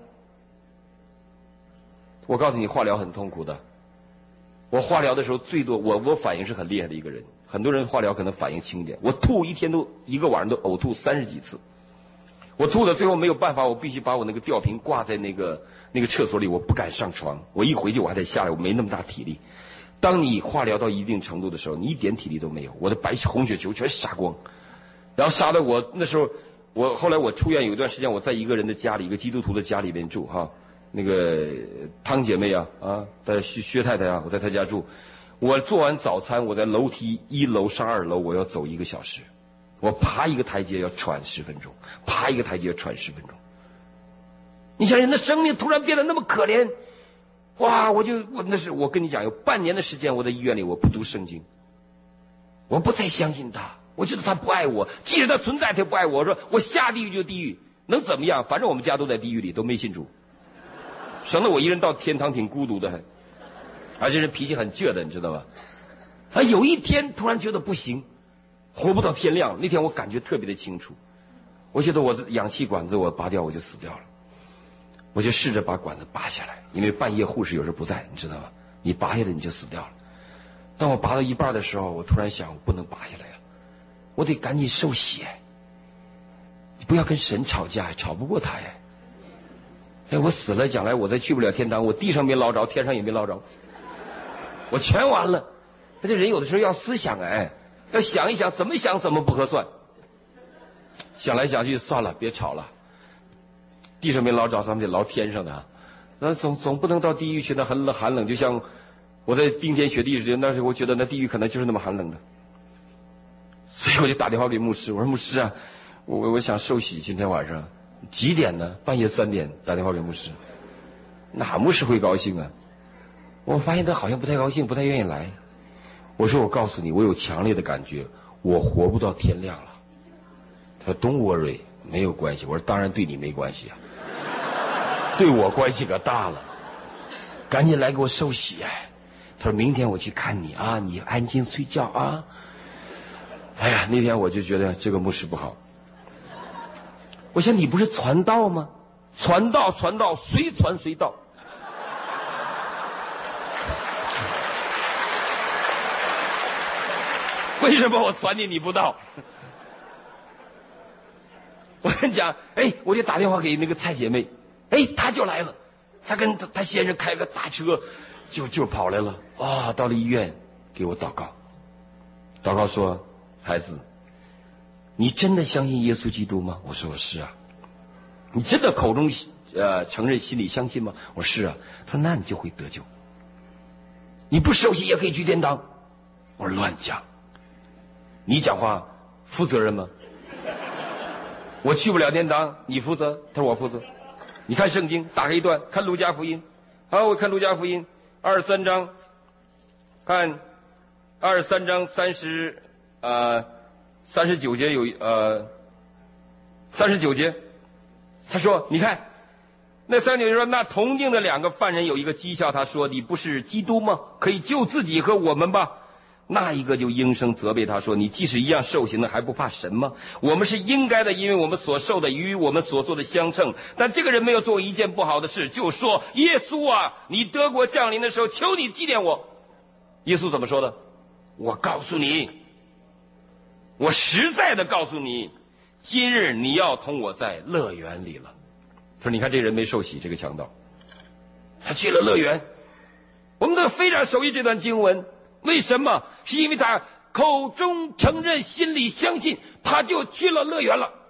我告诉你，化疗很痛苦的。我化疗的时候最多，我反应是很厉害的一个人。很多人化疗可能反应轻一点，我吐一个晚上都呕吐30几次。我吐到最后没有办法，我必须把我那个吊瓶挂在那个厕所里，我不敢上床。我一回去我还得下来，我没那么大体力。当你化疗到一定程度的时候，你一点体力都没有，我的红血球全杀光，然后杀的我那时候，后来我出院有一段时间，我在一个人的家里，一个基督徒的家里边住哈，那个汤姐妹啊，在薛太太啊，我在她家住。我做完早餐，我在楼梯1楼上2楼，我要走1个小时，我爬一个台阶要喘10分钟，爬一个台阶要喘10分钟。你想人的生命突然变得那么可怜，哇！我跟你讲，有半年的时间，我在医院里我不读圣经，我不再相信他，我觉得他不爱我，即使他存在，他也不爱我。我说我下地狱就地狱，能怎么样？反正我们家都在地狱里，都没信主，省得我一人到天堂挺孤独的还。而且人脾气很倔的，你知道吗？有一天突然觉得不行，活不到天亮。那天我感觉特别的清楚，我觉得我氧气管子我拔掉我就死掉了，我就试着把管子拔下来，因为半夜护士有时候不在，你知道吗？你拔下来你就死掉了。当我拔到一半的时候，我突然想，我不能拔下来了，我得赶紧受洗。你不要跟神吵架，吵不过他呀。我死了，将来我再去不了天堂，我地上没捞着，天上也没捞着。我全完了。那这人有的时候要思想，要想一想，怎么想怎么不合算。想来想去，算了，别吵了。地上没捞着，咱们得捞天上的啊。那总不能到地狱去，那很寒冷。就像我在冰天雪地时，那时候我觉得那地狱可能就是那么寒冷的。所以我就打电话给牧师，我说牧师啊，我想受洗，今天晚上几点呢？半夜3点打电话给牧师。哪牧师会高兴啊？我发现他好像不太高兴，不太愿意来。我说我告诉你，我有强烈的感觉，我活不到天亮了。他说 Don't worry， 没有关系。我说当然对你没关系啊，对我关系可大了。赶紧来给我受洗。他说明天我去看你啊，你安静睡觉啊。哎呀，那天我就觉得这个牧师不好。我想你不是传道吗？传道随传随到。为什么我传你不到？我跟你讲，我就打电话给那个蔡姐妹，她就来了，她跟她先生开个大车，就跑来了。到了医院给我祷告，祷告说，孩子，你真的相信耶稣基督吗？我说我是啊。你真的口中承认，心里相信吗？我说是啊。他说那你就会得救，你不受洗也可以去天堂。我说乱讲，你讲话负责任吗？我去不了天堂，你负责？他说我负责。你看圣经，打开一段，看路加福音。好，我看路加福音23章，看23章39节有39节，他说你看那39节说，那同境的2个犯人有一个讥笑他说，你不是基督吗？可以救自己和我们吧。那一个就应声责备他说，你即使一样受刑的还不怕神吗？我们是应该的，因为我们所受的与我们所做的相称。但这个人没有做一件不好的事，就说耶稣啊，你得国降临的时候，求你纪念我。耶稣怎么说的？我告诉你，我实在的告诉你，今日你要同我在乐园里了。他说你看这人没受洗，这个强盗他去了乐园。我们都非常熟悉这段经文， 为什么？是因为他口中承认，心里相信，他就去了乐园了。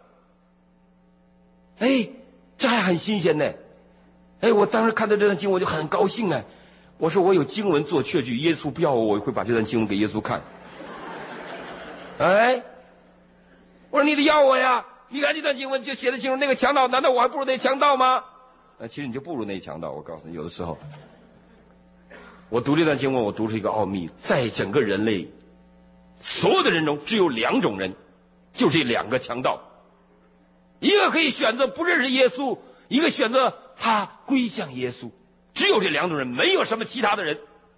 哎，这还很新鲜呢。哎，我当时看到这段经文我就很高兴哎。我说我有经文做确据，耶稣不要我，我会把这段经文给耶稣看。哎，我说你得要我呀！你看这段经文就写得清楚，那个强盗难道我还不如那强盗吗？其实你就不如那强盗。我告诉你，有的时候，我读这段经文，我读出一个奥秘，在整个人类所有的人中，只有2种人，就这2个强盗，一个可以选择不认识耶稣，一个选择他归向耶稣，只有这2种人，没有什么其他的人。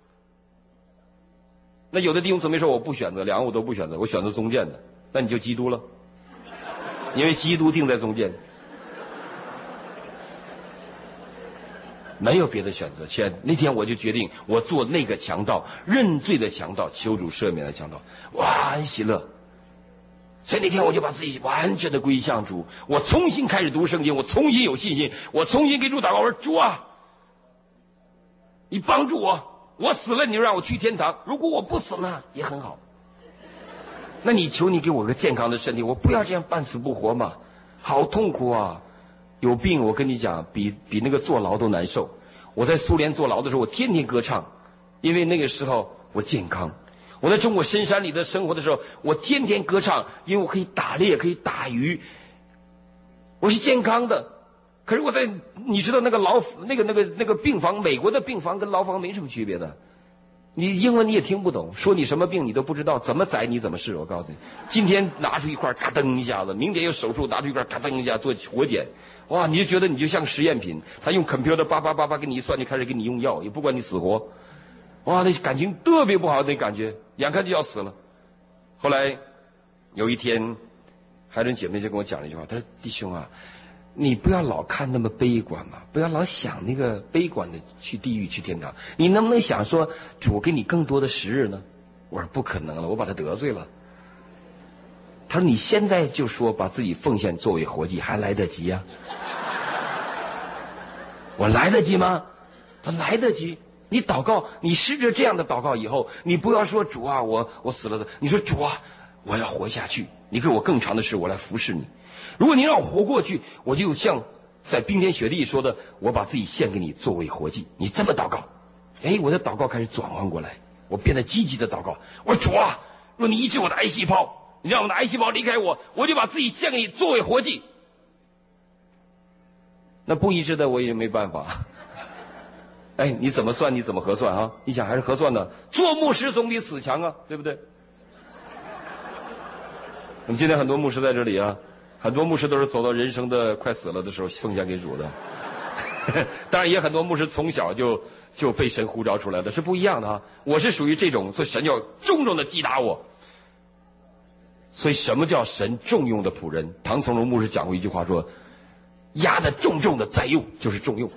那有的弟兄姊妹说我不选择，2个我都不选择，我选择中间的，那你就基督了，因为基督定在中间，没有别的选择。亲爱的，那天我就决定我做那个强盗，认罪的强盗，求主赦免的强盗，哇，很喜乐。所以那天我就把自己完全的归向主，我重新开始读圣经，我重新有信心，我重新给主祷告，我说主啊，你帮助我，我死了你就让我去天堂，如果我不死呢也很好，那你求你给我个健康的身体，我不要这样半死不活嘛，好痛苦啊！有病我跟你讲，比那个坐牢都难受。我在苏联坐牢的时候，我天天歌唱，因为那个时候我健康。我在中国深山里的生活的时候，我天天歌唱，因为我可以打猎，可以打鱼，我是健康的。可是我在，你知道那个病房，美国的病房跟牢房没什么区别的。你英文你也听不懂，说你什么病你都不知道，怎么宰你怎么试。我告诉你，今天拿出一块咔噔一下子，明天有手术拿出一块咔噔一下做活检，哇，你就觉得你就像实验品，他用 computer 叭叭叭叭给你一算，就开始给你用药，也不管你死活。哇，那感情特别不好，那感觉眼看就要死了。后来有一天，海伦姐妹就跟我讲了一句话，她说：“弟兄啊，你不要老看那么悲观嘛，不要老想那个悲观的去地狱去天堂，你能不能想说主给你更多的时日呢？”我说：“不可能了，我把他得罪了。”他说：“你现在就说把自己奉献作为活祭，还来得及呀？”我来得及吗？他来得及。你祷告，你试着这样的祷告以后，你不要说主啊，我死了的，你说主啊，我要活下去，你给我更长的事，我来服侍你。如果你让我活过去，我就像在冰天雪地说的，我把自己献给你作为活祭。你这么祷告，哎，我的祷告开始转换过来，我变得积极的祷告。我说主啊，若你医治我的癌细胞，你让我的癌细胞离开我，我就把自己献给你作为活祭。那不医治的我也没办法。哎，你怎么算？你怎么核算啊？你想还是核算呢？做牧师总比死强啊，对不对？我们今天很多牧师在这里啊，很多牧师都是走到人生的快死了的时候奉献给主的。当然，也很多牧师从小就被神呼召出来的，是不一样的啊。我是属于这种，所以神要重重的击打我。所以什么叫神重用的仆人？唐从容牧师讲过一句话说：“压得重重的再用，就是重用。”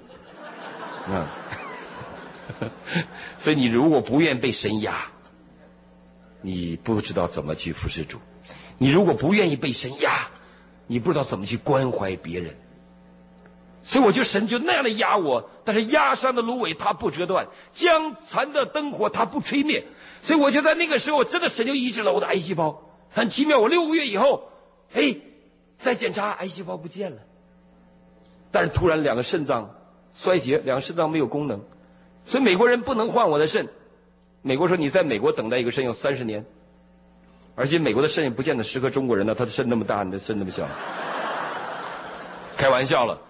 所以你如果不愿被神压，你不知道怎么去服侍主；你如果不愿意被神压，你不知道怎么去关怀别人。所以我觉得神就那样的压我，但是压伤的芦苇它不折断，将残的灯火它不吹灭。所以我就在那个时候，真的神就医治了我的癌细胞。很奇妙，我6个月以后，哎，再检查癌细胞不见了，但是突然2个肾脏衰竭，2个肾脏没有功能，所以美国人不能换我的肾。美国说你在美国等待一个肾要30年，而且美国的肾也不见得适合中国人呢，他的肾那么大，你的肾那么小，开玩笑了。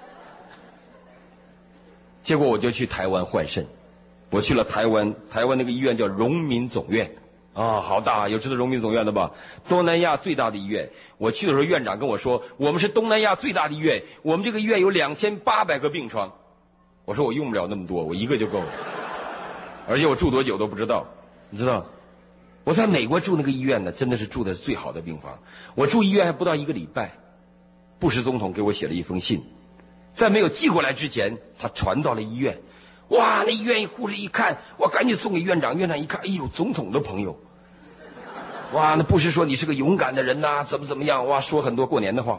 结果我就去台湾换肾，我去了台湾那个医院叫荣民总院啊，好大，有知道荣民总院的吧？东南亚最大的医院。我去的时候，院长跟我说，我们是东南亚最大的医院，我们这个医院有2800个病床。我说我用不了那么多，我一个就够了，而且我住多久都不知道。你知道，我在美国住那个医院呢，真的是住的最好的病房。我住医院还不到1个礼拜，布什总统给我写了一封信，在没有寄过来之前，他传到了医院。哇，那医院护士一看，我赶紧送给院长。院长一看，哎呦，总统的朋友。哇，那布什说你是个勇敢的人呐，怎么样？哇，说很多过年的话。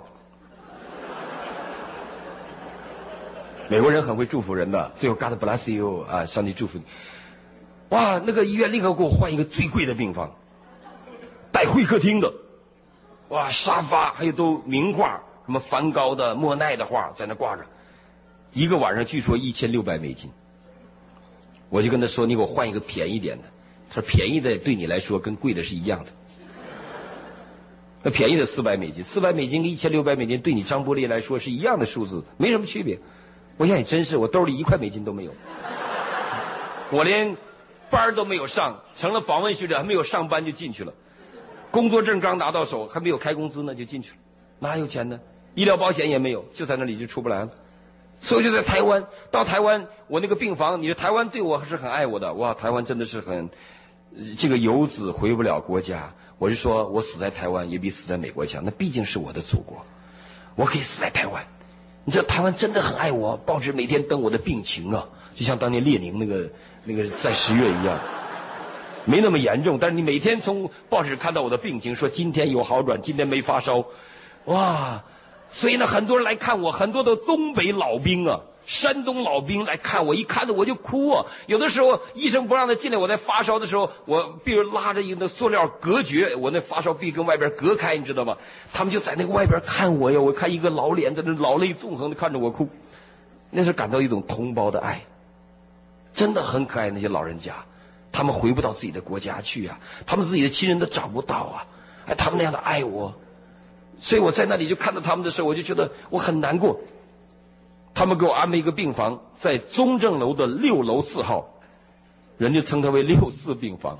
美国人很会祝福人的，最后 God bless you 啊，上帝祝福你。 哇，那个医院立刻给我换一个最贵的病房，带会客厅的，哇，沙发还有都名画，什么梵高的、莫奈的画在那挂着，一个晚上据说$1600。我就跟他说：“你给我换一个便宜点的。”他说：“便宜的对你来说跟贵的是一样的。”那便宜的$400，$400跟$1600对你张伯利来说是一样的数字，没什么区别。我想也真是，我兜里1块美金都没有，我连班都没有上，成了访问学者，还没有上班就进去了，工作证刚拿到手，还没有开工资呢就进去了，哪有钱呢？医疗保险也没有，就在那里就出不来了。所以我就在台湾，到台湾我那个病房，你说台湾对我还是很爱我的，哇，台湾真的是很，这个游子回不了国家。我就说我死在台湾也比死在美国强，那毕竟是我的祖国，我可以死在台湾。你知道台湾真的很爱我，报纸每天登我的病情啊，就像当年列宁那个在10月一样，没那么严重，但是你每天从报纸看到我的病情，说今天有好转，今天没发烧，哇！所以呢，很多人来看我，很多的东北老兵啊，山东老兵来看我，一看着我就哭啊。有的时候医生不让他进来，我在发烧的时候，我比如拉着一个塑料隔绝，我那发烧臂跟外边隔开，你知道吗？他们就在那个外边看我呀，我看一个老脸在那老泪纵横的看着我哭，那是感到一种同胞的爱，真的很可爱。那些老人家，他们回不到自己的国家去啊，他们自己的亲人都找不到啊，哎，他们那样的爱我。所以我在那里就看到他们的时候，我就觉得我很难过。他们给我安排一个病房，在中正楼的6楼4号，人家称它为64病房。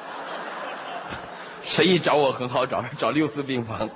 谁一找我很好找64病房。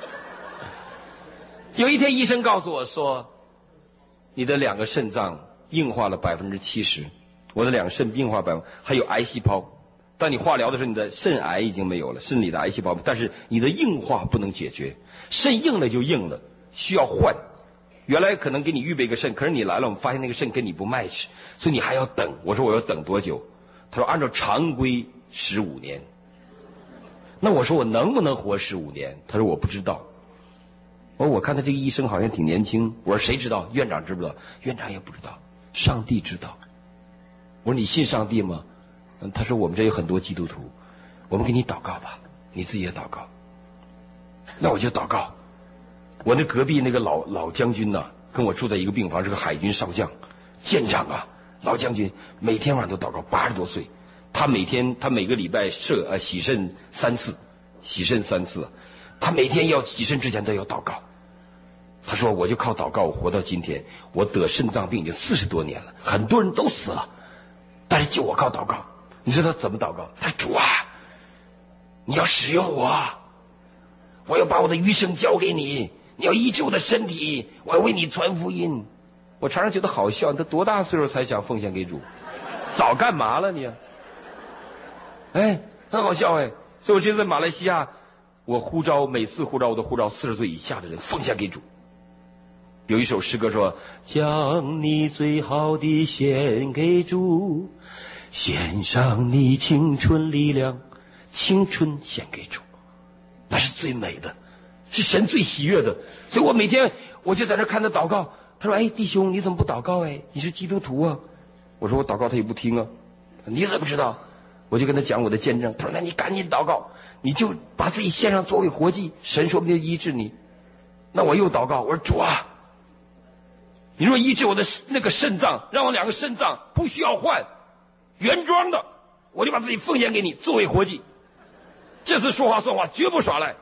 有一天医生告诉我说，你的2个肾脏硬化了70%，我的2个肾硬化还有癌细胞。当你化疗的时候，你的肾癌已经没有了，肾里的癌细胞，但是你的硬化不能解决，肾硬了就硬了，需要换。原来可能给你预备个肾，可是你来了，我们发现那个肾跟你不 match， 所以你还要等。我说我要等多久？他说按照常规15年。那我说我能不能活15年？他说我不知道。我看他这个医生好像挺年轻。我说谁知道？院长知不知道？院长也不知道，上帝知道。我说你信上帝吗？他说我们这有很多基督徒，我们给你祷告吧，你自己也祷告。那我就祷告。我那隔壁那个老将军呢，跟我住在一个病房，是个海军少将，舰长啊，老将军，每天晚上都祷告，80多岁。他每个礼拜洗肾3次，洗肾3次，他每天要洗肾之前都要祷告。他说我就靠祷告我活到今天，我得肾脏病已经40多年了，很多人都死了，但是就我靠祷告。你知道他怎么祷告？他说主啊，你要使用我，我要把我的余生交给你，你要医治我的身体，我要为你传福音。我常常觉得好笑，他多大岁数才想奉献给主？早干嘛了你？哎，很好笑哎。所以我这次在马来西亚，我每次呼召我都呼召40岁以下的人奉献给主。有一首诗歌说，将你最好的献给主，献上你青春力量，青春献给主，那是最美的，是神最喜悦的。所以我每天我就在那看他祷告。他说：“哎，弟兄，你怎么不祷告？哎，你是基督徒啊。”我说：“我祷告他也不听啊。”你怎么知道？我就跟他讲我的见证。他说：“那你赶紧祷告，你就把自己献上作为活祭，神说不定医治你。”那我又祷告，我说：“主啊，你若医治我的那个肾脏，让我2个肾脏不需要换，原装的，我就把自己奉献给你作为活祭。这次说话算话，绝不耍赖。”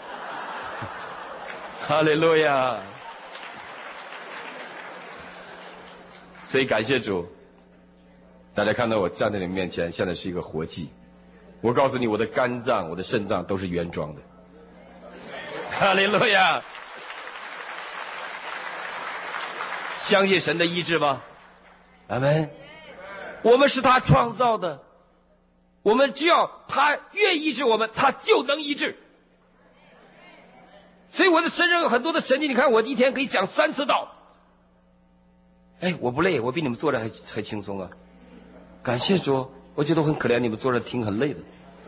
哈利路亚！所以感谢主，大家看到我站在你们面前，现在是一个活祭。我告诉你，我的肝脏、我的肾脏都是原装的。哈利路亚！相信神的医治吗？阿们。我们是他创造的，我们只要他愿医治我们，他就能医治。所以我的身上有很多的神迹，你看我一天可以讲3次道。哎，我不累，我比你们坐着还轻松啊！感谢主，我觉得我很可怜，你们坐着听很累的。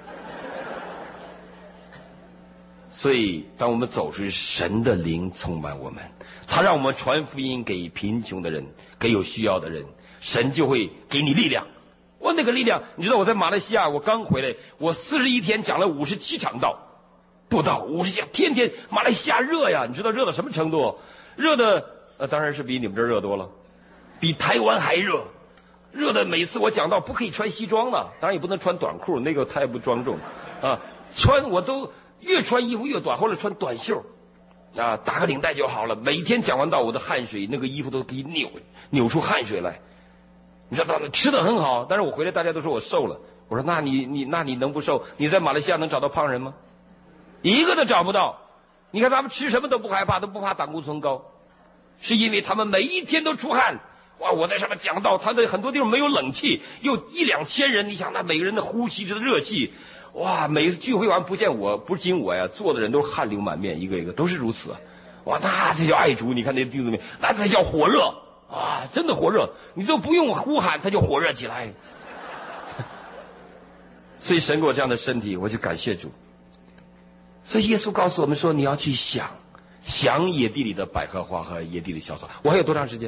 所以，当我们走出去，神的灵充满我们，他让我们传福音给贫穷的人，给有需要的人，神就会给你力量， 我那个力量，你知道我在马来西亚，我刚回来，我41天讲了57场道，不到50讲，天天马来西亚热呀，你知道热到什么程度？热的当然是比你们这儿热多了，比台湾还热，热的每次我讲到不可以穿西装了，当然也不能穿短裤，那个太不庄重啊。穿我都越穿衣服越短，后来穿短袖啊，打个领带就好了。每天讲完道，我的汗水那个衣服都给扭出汗水来。你知道吃的很好，但是我回来大家都说我瘦了。我说那你能不瘦？你在马来西亚能找到胖人吗？一个都找不到。你看他们吃什么都不害怕，都不怕胆固醇高，是因为他们每一天都出汗。哇！我在上面讲道，他的很多地方没有冷气，又1、2千人，你想那每个人的呼吸着热气，哇！每次聚会完不见我，不仅我呀，坐的人都是汗流满面，一个一个都是如此。哇！那才叫爱主，你看那弟兄们，那才叫火热啊！真的火热，你都不用呼喊，他就火热起来。所以神给我这样的身体，我就感谢主。所以耶稣告诉我们说，你要去想野地里的百合花和野地里小草。我还有多长时间？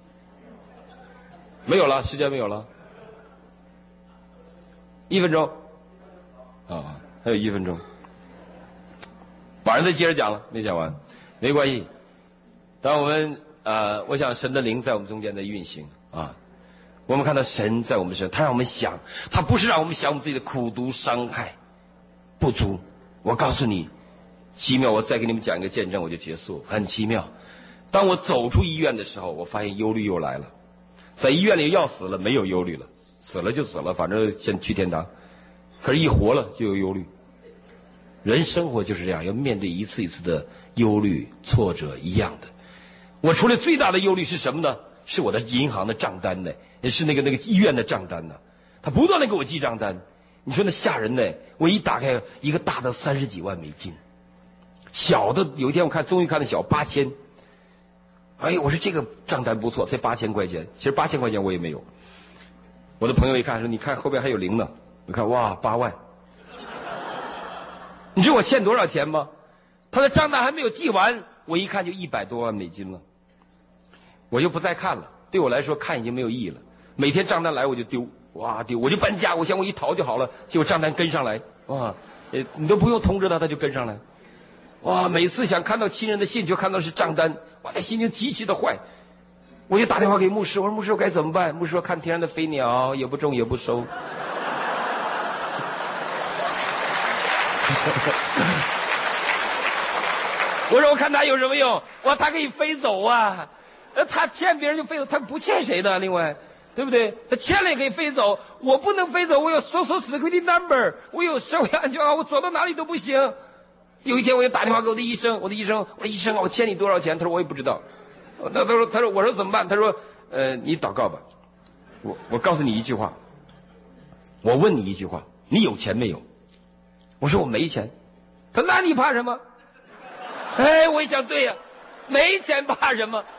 没有了，时间没有了。1分钟。啊，还有1分钟。晚上再接着讲了，没讲完，没关系。当我们我想神的灵在我们中间的运行啊，我们看到神在我们身上，他让我们想，他不是让我们想我们自己的苦毒、伤害、不足。我告诉你，奇妙！我再给你们讲一个见证，我就结束。很奇妙。当我走出医院的时候，我发现忧虑又来了。在医院里要死了，没有忧虑了，死了就死了，反正先去天堂。可是一活了就有忧虑。人生活就是这样，要面对一次一次的忧虑、挫折一样的。我除了最大的忧虑是什么呢？是我的银行的账单呢，也是那个医院的账单呢。他不断的给我记账单，你说那吓人呢。我一打开一个大的30几万美金，小的有一天我终于看到小8000。哎，我说这个账单不错，才8000块钱。其实8000块钱我也没有。我的朋友一看说，你看后边还有0呢。你看哇，8万。你知道我欠多少钱吗？他的账单还没有记完，我一看就100多万美金了。我就不再看了，对我来说看已经没有意义了。每天账单来我就丢，哇丢，我就搬家，我想我一逃就好了，结果账单跟上来，哇，你都不用通知他，他就跟上来。哇，每次想看到亲人的信，就看到是账单，哇，那心情极其的坏。我就打电话给牧师，我说牧师我该怎么办？牧师说看天上的飞鸟，也不种也不收。我说我看他有什么用？哇，他可以飞走啊！他欠别人就飞走，他不欠谁的？另外，对不对？他欠了也可以飞走，我不能飞走，我有 Social Security number， 我有社会安全号，我走到哪里都不行。有一天我就打电话给我的医生，我说医生啊，我欠你多少钱？他说我也不知道。他说我说怎么办？他说你祷告吧。我告诉你一句话，我问你一句话，你有钱没有？我说我没钱。他说那你怕什么？哎，我一想对呀，没钱怕什么？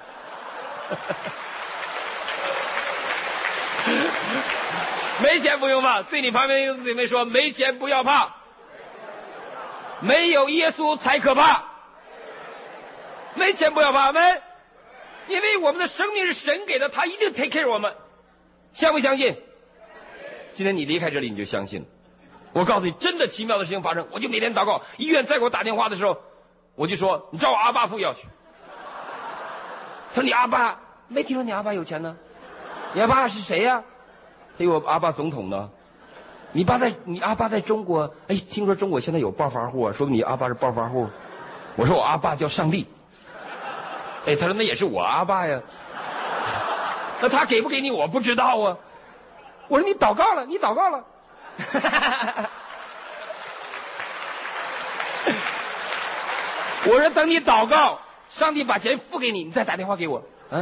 没钱不用怕，对你旁边一个姊妹说，没钱不要怕，没有耶稣才可怕。没钱不要怕，没，因为我们的生命是神给的，他一定 take care 我们，相不相信？今天你离开这里你就相信了。我告诉你，真的奇妙的事情发生。我就每天祷告，医院再给我打电话的时候，我就说你找我阿爸父要去。他说你阿爸没听说你阿爸有钱呢？你阿爸是谁呀？他有阿爸总统呢。你阿爸在中国，哎，听说中国现在有暴发户啊，说你阿爸是暴发户。我说我阿爸叫上帝。哎，他说那也是我阿爸呀。那他给不给你我不知道啊。我说你祷告了，你祷告了。我说等你祷告，上帝把钱付给你，你再打电话给我。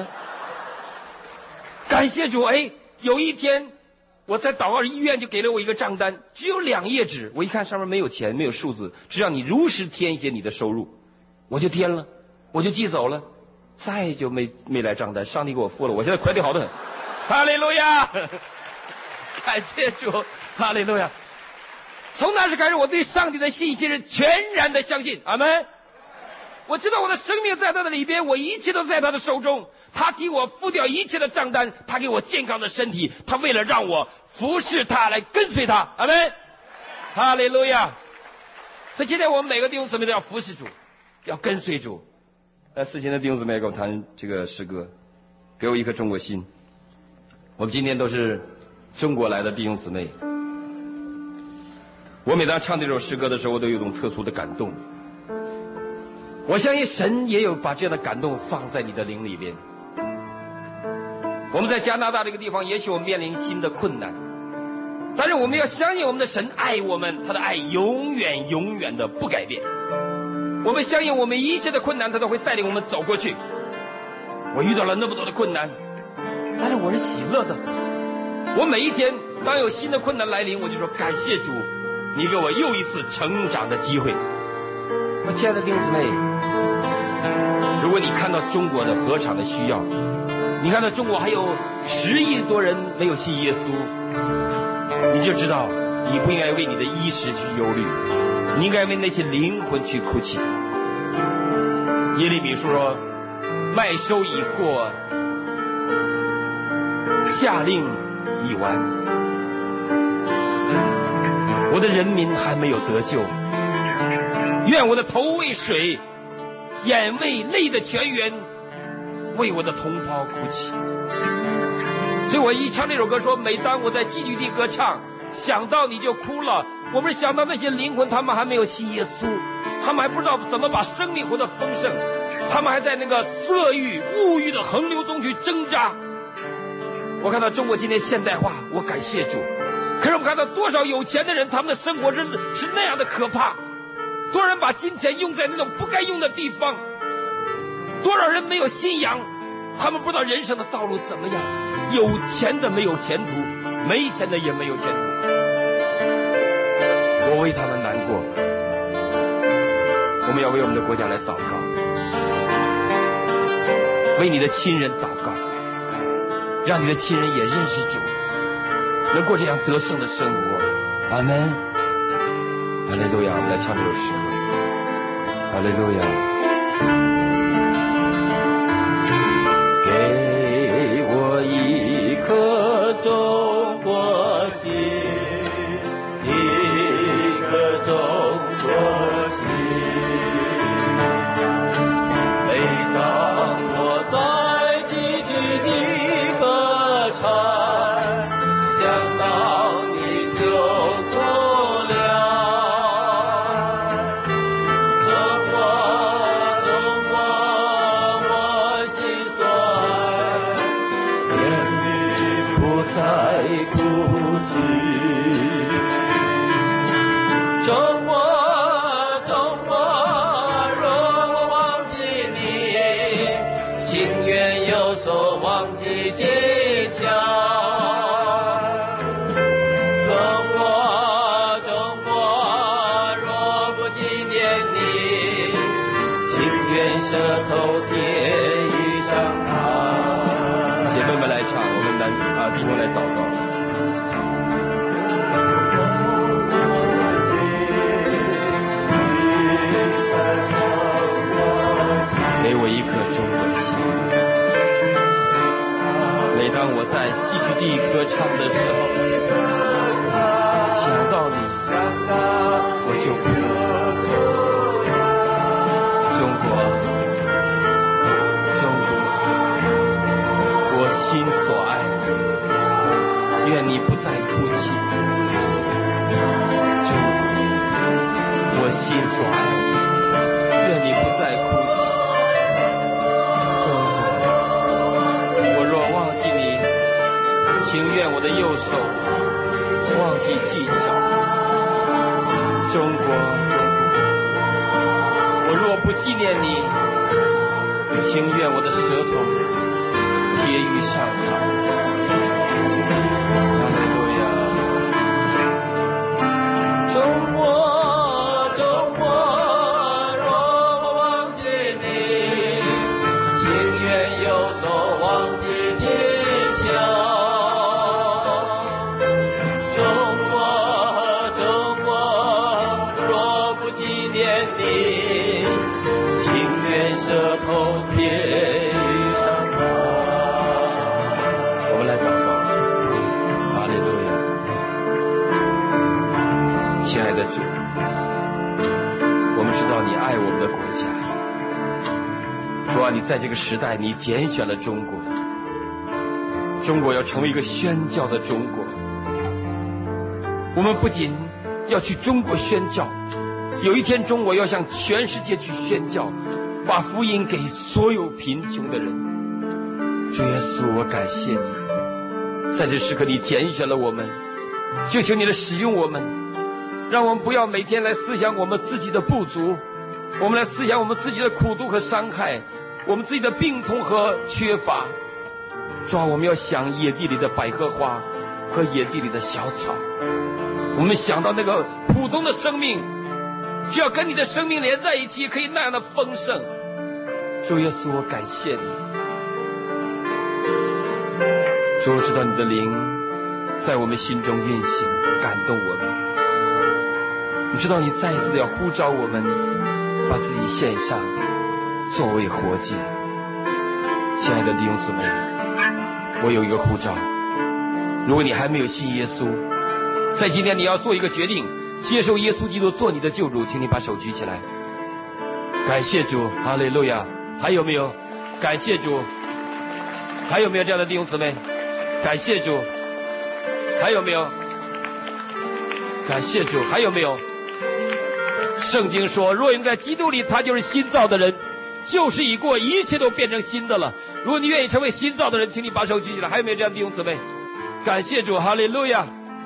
感谢主。哎，有一天我在祷告医院就给了我一个账单，只有2页纸。我一看上面没有钱，没有数字，只让你如实填写你的收入，我就填了，我就寄走了，再就没来账单。上帝给我付了，我现在快递好得很。哈利路亚，感谢主，哈利路亚。从那时开始，我对上帝的信心是全然的相信。阿们。我知道我的生命在他的里边，我一切都在他的手中。 他替我付掉一切的账单，他给我健康的身体，他为了让我服侍他，来跟随他。阿们，哈利路亚。所以今天我们每个弟兄姊妹都要服侍主，要跟随主。事前的弟兄姊妹给我弹这个诗歌，给我一颗中国心。我们今天都是中国来的弟兄姊妹，我每当唱这首诗歌的时候，我都有一种特殊的感动。我相信神也有把这样的感动放在你的灵里边。我们在加拿大这个地方，也许我们面临新的困难，但是我们要相信我们的神爱我们，他的爱永远永远的不改变。我们相信我们一切的困难，他都会带领我们走过去。我遇到了那么多的困难，但是我是喜乐的。我每一天当有新的困难来临，我就说感谢主，你给我又一次成长的机会。我亲爱的弟兄姊妹，如果你看到中国的何尝的需要，你看到中国还有10亿多人没有信耶稣，你就知道你不应该为你的衣食去忧虑，你应该为那些灵魂去哭泣。耶利米书说，麦收已过，夏令已完，我的人民还没有得救。愿我的头为水，眼为泪的泉源，为我的同胞哭泣。所以我一唱这首歌说，每当我在寄居地歌唱，想到你就哭了。我们想到那些灵魂，他们还没有信耶稣，他们还不知道怎么把生命活得丰盛，他们还在那个色欲物欲的洪流中去挣扎。我看到中国今天现代化，我感谢主。可是我们看到多少有钱的人，他们的生活是那样的可怕。多少人把金钱用在那种不该用的地方，多少人没有信仰，他们不知道人生的道路怎么样。有钱的没有前途，没钱的也没有前途。我为他们难过。我们要为我们的国家来祷告，为你的亲人祷告，让你的亲人也认识主，能过这样得胜的生活。阿们。哈利路亚，我们来唱这首诗歌。哈利路亚。给我一颗中国心，一颗中国心。每当我在寄居地歌唱，想到你就错了。弟兄来祷告。给我一颗中国心。每当我在寄居地歌唱的时候，想到你，我就哭。中国，我心所爱，愿你不再哭泣。主，我心所爱，愿你不再哭泣。主，我若忘记你，情愿我的右手忘记技巧。中国，我若不纪念你，情愿我的舌头贴于上膛。哈利路亚！中国，若我忘记你，情愿右手忘记技巧。中国，若不纪念你，情愿舌头贴于上膛。 的主，我们知道你爱我们的国家。主啊，你在这个时代，你拣选了中国，中国要成为一个宣教的中国。我们不仅要去中国宣教，有一天中国要向全世界去宣教，把福音给所有贫穷的人。主耶稣，我感谢你，在这时刻你拣选了我们，就求你的使用我们，让我们不要每天来思想我们自己的不足，我们来思想我们自己的苦毒和伤害，我们自己的病痛和缺乏。主啊，我们要想野地里的百合花和野地里的小草，我们想到那个普通的生命，只要跟你的生命连在一起，可以那样的丰盛。主耶稣，我感谢你。主，我知道你的灵在我们心中运行，感动我们。你知道你再一次的要呼召我们，把自己献上，作为活祭。亲爱的弟兄姊妹，我有一个呼召，如果你还没有信耶稣，在今天你要做一个决定，接受耶稣基督做你的救主，请你把手举起来。感谢主，哈利路亚！还有没有？感谢主！还有没有这样的弟兄姊妹？感谢主！还有没有？感谢主！还有没有？圣经说，若人在基督里，他就是新造的人，旧事已过，一切都变成新的了。如果你愿意成为新造的人，请你把手举起来。还有没有这样的弟兄姊妹？感谢主，哈利路亚！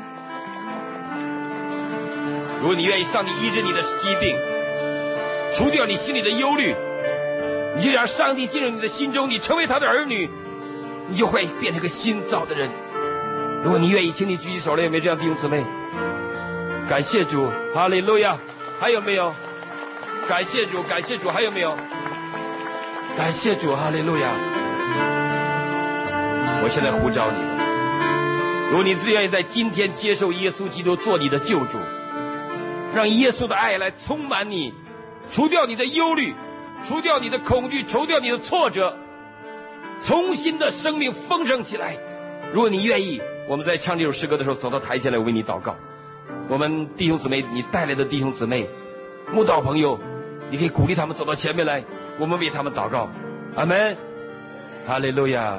如果你愿意，上帝医治你的疾病，除掉你心里的忧虑，你就让上帝进入你的心中，你成为他的儿女，你就会变成一个新造的人。如果你愿意，请你举起手来。有没有这样的弟兄姊妹？感谢主，哈利路亚！还有没有？感谢主，感谢主！还有没有？感谢主，哈利路亚！我现在呼召你了，如果你最愿意在今天接受耶稣基督做你的救主，让耶稣的爱来充满你，除掉你的忧虑，除掉你的恐惧，除掉你的挫折，重新的生命丰盛起来。如果你愿意，我们在唱这首诗歌的时候，走到台前来，我为你祷告。我们弟兄姊妹，你带来的弟兄姊妹慕道朋友，你可以鼓励他们走到前面来，我们为他们祷告。阿们，哈利路亚！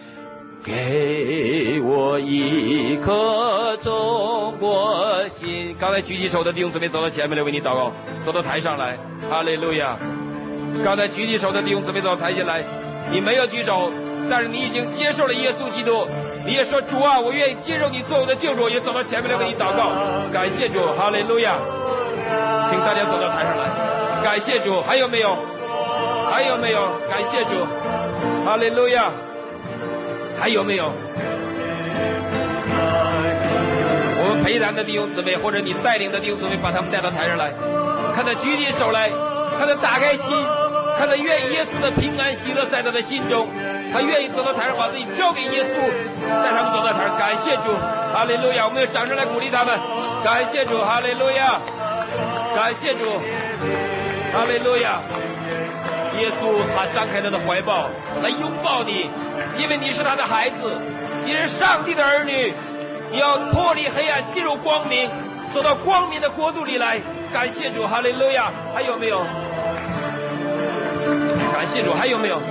给我一颗中国心。刚才举起手的弟兄姊妹走到前面来为你祷告，走到台上来。哈利路亚！刚才举起手的弟兄姊妹走到台前来，你没有举手，但是你已经接受了耶稣基督，你也说主啊，我愿意接受你做我的救主，也走到前面来为你祷告。感谢主，哈利路亚！请大家走到台上来。感谢主，还有没有？还有没有？感谢主，哈利路亚！还有没有？我们陪谈的弟兄姊妹，或者你带领的弟兄姊妹，把他们带到台上来，看他举起手来，看他打开心，看他愿意耶稣的平安喜乐在他的心中，他愿意走到台上把自己交给耶稣，带他们走到台上。感谢主，哈利路亚！我们用掌声来鼓励他们。感谢主，哈利路亚！感谢主，哈利路亚！耶稣他张开他的怀抱来拥抱你，因为你是他的孩子，你是上帝的儿女，你要脱离黑暗进入光明，走到光明的国度里来。感谢主，哈利路亚！还有没有？感谢主，还有没有？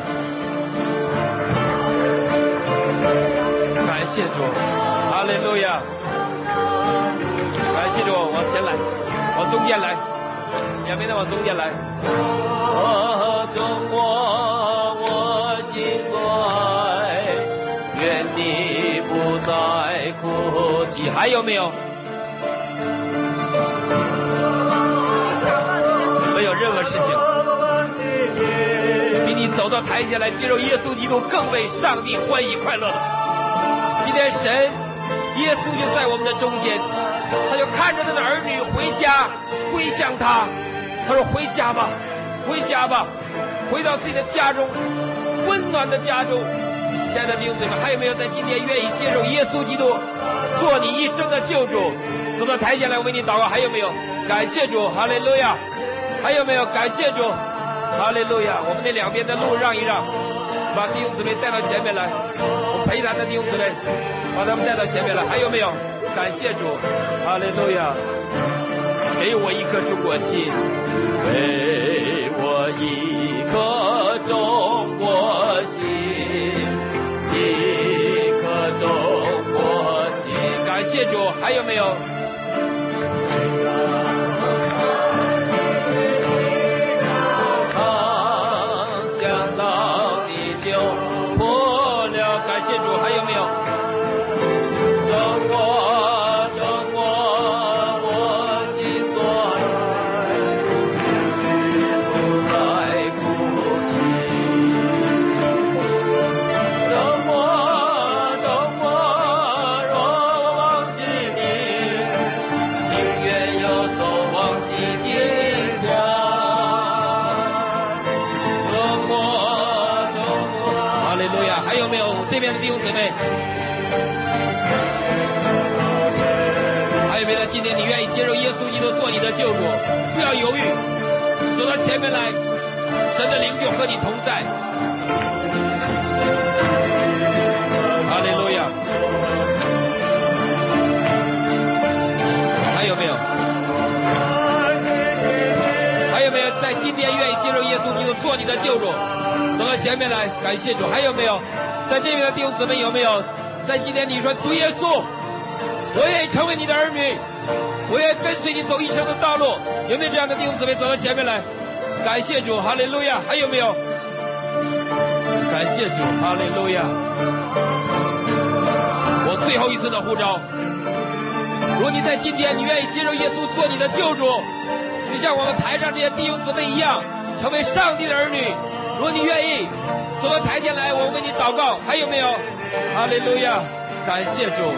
感谢主，哈利路亚！感谢主，往前来，往中间来，两边的往中间来。中国我心衰，愿你不再哭泣。还有没有？没有任何事情比你走到台前来接受耶稣基督更为上帝欢喜快乐的。今天神耶稣就在我们的中间，他就看着他的儿女回家归向他，他说回家吧，回家吧，回到自己的家中，温暖的家中。亲爱的弟兄姊妹，还有没有在今天愿意接受耶稣基督做你一生的救主？走到台前来，我为你祷告。还有没有？感谢主，哈利路亚！还有没有？感谢主，哈利路亚！我们那两边的路让一让，把弟兄姊妹带到前面来。我陪谈的弟兄姊妹，把他们带到前面来。还有没有？感谢主，哈利路亚！ 给我一颗中国心，给我一颗中国心，一颗中国心。感谢主，还有没有？想到你就破了。感谢主，还有没有？中国。这边的弟兄姊妹，还有没有在今天你愿意接受耶稣基督做你的救主？不要犹豫，走到前面来，神的灵就和你同在。哈利路亚！还有没有？还有没有在今天愿意接受耶稣基督做你的救主？走到前面来，感谢主。还有没有？在这边的弟兄姊妹有没有？在今天你说主耶稣，我愿意成为你的儿女，我愿意跟随你走一生的道路。有没有这样的弟兄姊妹走到前面来？感谢主，哈利路亚！还有没有？感谢主，哈利路亚！我最后一次的呼召，如果你在今天你愿意接受耶稣做你的救主，就像我们台上这些弟兄姊妹一样，成为上帝的儿女。如果你愿意走到台前来，我为你祷告。还有没有？哈利路亚！感谢主，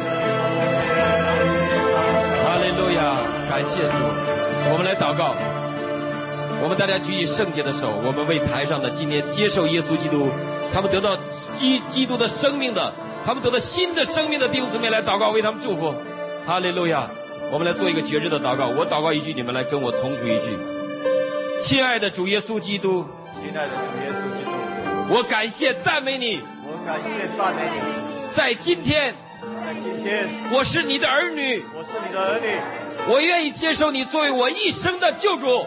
哈利路亚！感谢主。我们来祷告，我们大家举起圣洁的手，我们为台上的今天接受耶稣基督，他们得到基督的生命的，他们得到新的生命的弟兄姊妹来祷告，为他们祝福。哈利路亚！我们来做一个节日的祷告，我祷告一句，你们来跟我重复一句。亲爱的主耶稣基督， 亲爱的主耶稣基督， 我感谢赞美你， 我感谢赞美你， 在今天，我是你的儿女， 我是你的儿女， 我愿意接受你作为我一生的救主，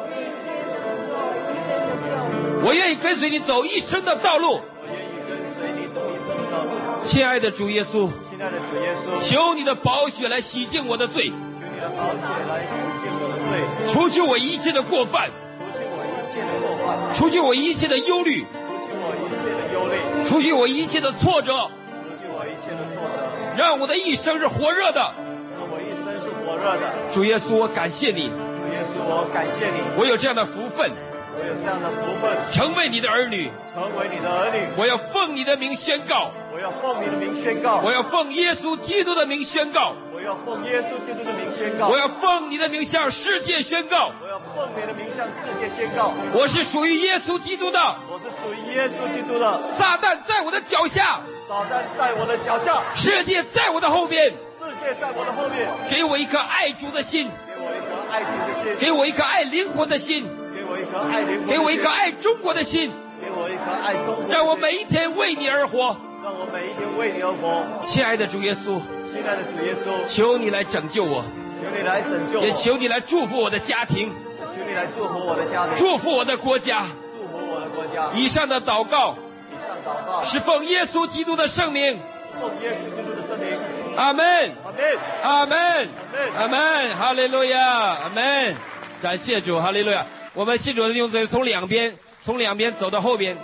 我愿意跟随你走一生的道路， 我愿意跟随你走一生的道路。 亲爱的主耶稣， 亲爱的主耶稣， 求你的宝血来洗净我的罪， 求你的宝血来洗净我的罪， 除去我一切的过犯，除去我一切的忧虑，除去我一切的挫折，让我的一生是火热的。 让我一生是火热的。 主耶稣，我感谢你。 主耶稣，我感谢你。 我有这样的福分， 我有这样的福分， 成为你的儿女， 成为你的儿女。 我要奉你的名宣告， 我要奉你的名宣告， 我要奉耶稣基督的名宣告， 我要奉耶稣基督的名宣告， 我要奉你的名向世界宣告， 我要奉你的名向世界宣告， 我是属于耶稣基督的， 我是属于耶稣基督的。 撒旦在我的脚下， 撒旦在我的脚下， 世界在我的后面， 世界在我的后面。 给我一颗爱主的心， 给我一颗爱主的心， 给我一颗爱灵魂的心， 给我一颗爱灵魂的心， 给我一颗爱中国的心， 给我一颗爱中国的心， 让我每一天为你而活， 让我每一天为你而活。 亲爱的主耶稣， 亲爱的主耶稣， 求你来拯救我， 求你来拯救我， 也求你来祝福我的家庭， 求你来祝福我的家庭， 祝福我的国家。 祝福我的国家。 以上的祷告， 以上祷告是奉耶稣基督的圣名， 奉耶稣基督的圣名。 阿门， 阿门， 阿门， 阿阿门，哈利路亚，阿门。感谢主，哈利路亚。我们信主的弟兄姊妹从两边走到后边。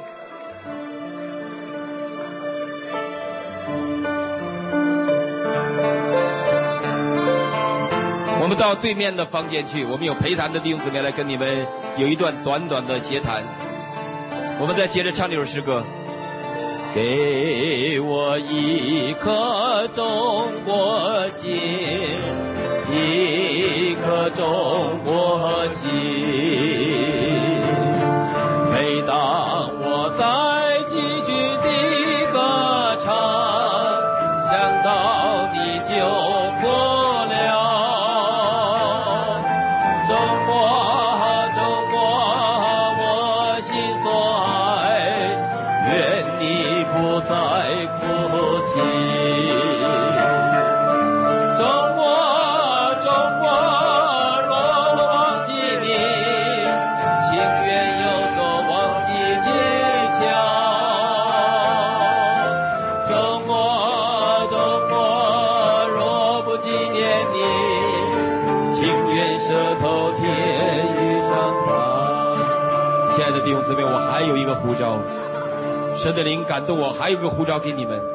我们到对面的房间去，我们有陪谈的弟兄姊妹来跟你们有一段短短的协谈。我们再接着唱这首诗歌。给我一颗中国心，一颗中国心。每当我在几句的歌唱，想到你就破了。中国，我心所爱，愿你不再哭泣。中国，若情愿舌头天与上苍。亲爱的弟兄姊妹，我还有一个呼召，神的灵感动我，还有一个呼召给你们。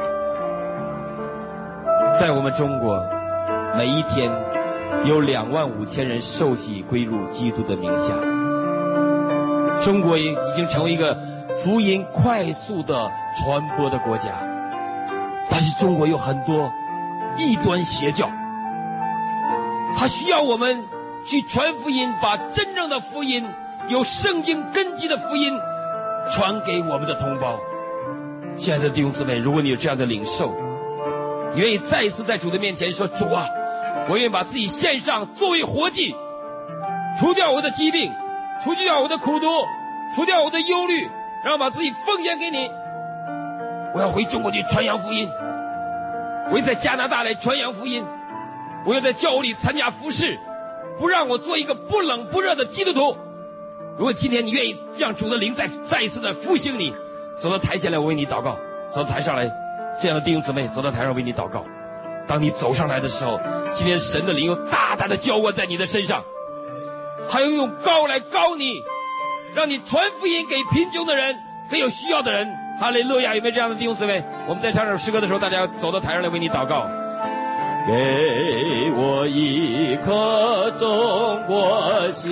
在我们中国，每一天有25000人受洗归入基督的名下。中国已经成为一个福音快速的传播的国家，但是中国有很多异端邪教，他需要我们去传福音，把真正的福音，有圣经根基的福音传给我们的同胞。亲爱的弟兄姊妹，如果你有这样的领受，你愿意再一次在主的面前说，主啊，我愿意把自己献上作为活祭，除掉我的疾病，除掉我的苦毒，除掉我的忧虑，然后把自己奉献给你。我要回中国去传扬福音，我要在加拿大来传扬福音，我要在教会里参加服事，不让我做一个不冷不热的基督徒。如果今天你愿意让主的灵再一次的复兴你，走到台前来，我为你祷告。走到台上来，这样的弟兄姊妹走到台上为你祷告。当你走上来的时候，今天神的灵又大大的浇灌在你的身上，他要用膏来膏你，让你传福音给贫穷的人，给有需要的人。哈利路亚！有没有这样的弟兄姊妹？我们在唱这首诗歌的时候，大家走到台上来为你祷告。给我一颗中国心，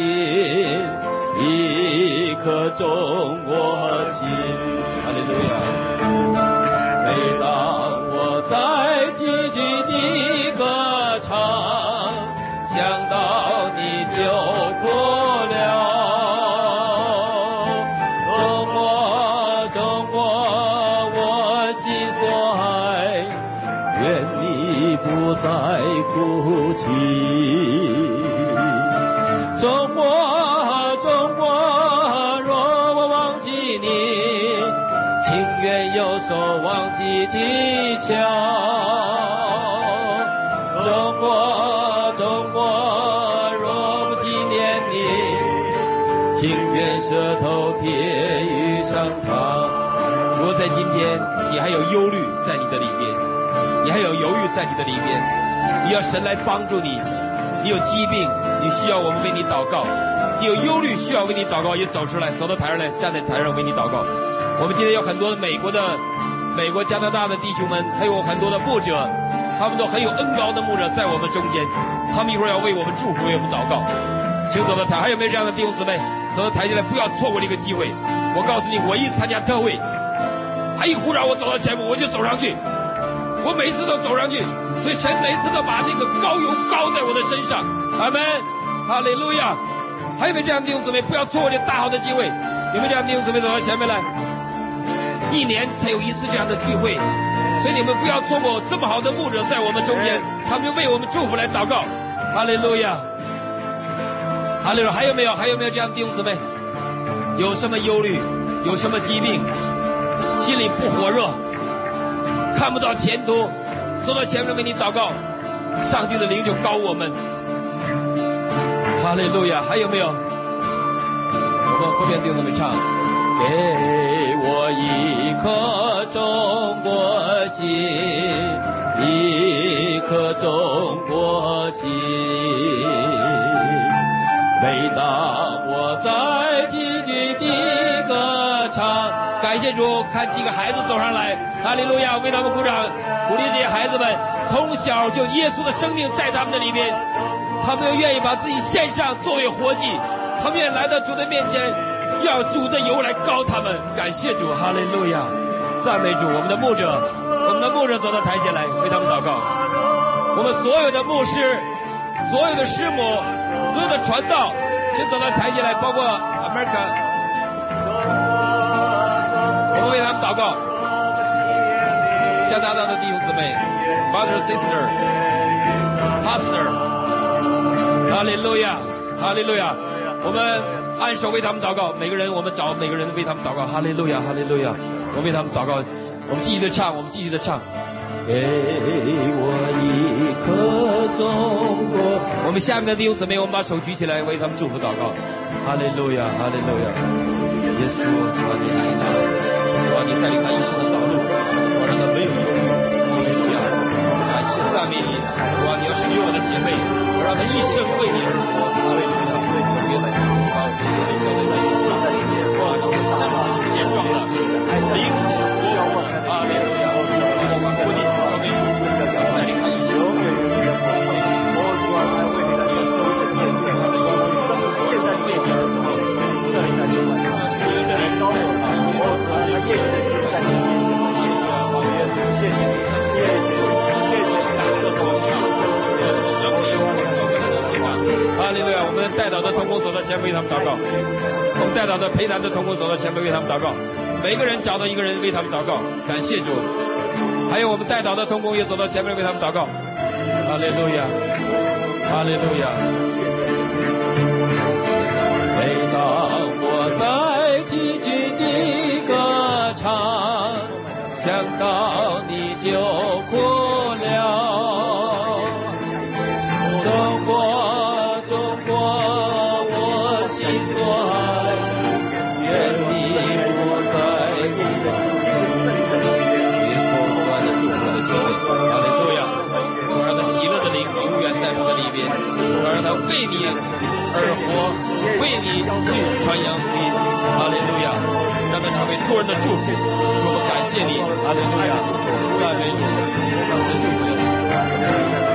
一颗中国心。哈利路亚！每当我在积极地歌唱，想到你就哭了。中国，我心所爱，愿你不再哭泣。中国，若我忘记你，情愿右手忘记技巧。中国，若不纪念你，情愿舌头贴于上膛。如果在今天你还有忧虑在你的里边，你还有犹豫在你的里边，你要神来帮助你。你有疾病，你需要我们为你祷告；你有忧虑，需要为你祷告，也走出来，走到台上来，站在台上为你祷告。我们今天有很多美国、加拿大的弟兄们，还有很多的牧者，他们都很有恩膏的牧者在我们中间，他们一会儿要为我们祝福，为我们祷告。请走到台，还有没有这样的弟兄姊妹？走到台前来，不要错过这个机会。我告诉你，我一参加特会，他一呼召我走到前面，我就走上去，我每次都走上去，所以神每次都把这个膏油膏在我的身上。阿们，哈利路亚！还有没有这样的弟兄姊妹？不要错过这大好的机会。有没有这样的弟兄姊妹走到前面来？1年才有一次这样的聚会，所以你们不要错过这么好的牧者在我们中间，他们就为我们祝福来祷告。哈利路亚！哈利路亚！还有没有这样的弟兄姊妹？有什么忧虑，有什么疾病，心里不火热，看不到前途，走到前面为你祷告，上帝的灵就膏我们。哈利路亚！还有没有？我们后边弟兄姊妹唱，给我一颗中国心，一颗中国心。每当我在积极地歌唱，感谢主，看几个孩子走上来，哈利路亚，为他们鼓掌，鼓励这些孩子们从小就耶稣的生命在他们的里面，他们又愿意把自己献上作为活祭，他们愿意来到主的面前，要主的油来膏他们。感谢主，哈利路亚，赞美主。我们的牧者走到台前来为他们祷告。我们所有的牧师，所有的师母，所有的传道，请走到台前来，包括 America， 我们为他们祷告。加拿大的弟兄姊妹 ，Brother Sister Pastor， 哈利路亚，哈利路亚。我们按手为他们祷告，每个人我们找每个人为他们祷告，哈利路亚，哈利路亚。我们为他们祷告，我们继续的唱，给我一颗中国。我们下面的弟兄姊妹，我们把手举起来，为他们祝福祷告。哈利路亚，哈利路亚。耶稣，主啊，你爱他，主啊，你带领他一生的道路，主啊，让他没有忧虑。哈利路亚，感谢赞美你，主啊，你要使用我的姐妹，让他一生哈利路亚！我们带导的同工走到前面为他们祷告，我们带导的陪谈的同工走到前面为他们祷告，每个人找到一个人为他们祷告，感谢主。还有我们带导的同工也走到前面为他们祷告，哈利路亚，哈利路亚。每当我在寂静的歌唱，想到你就哭了。中国，中国，我心所爱，愿你不在乎。耶稣不断的祝福的机会，哈利路亚！主让他喜乐的灵永远在我的里边，主让他为你而活，为你去传扬福音，哈利路亚！让他成为多人的祝福。主，我感谢你，哈利路亚！赞美主，让他祝福你。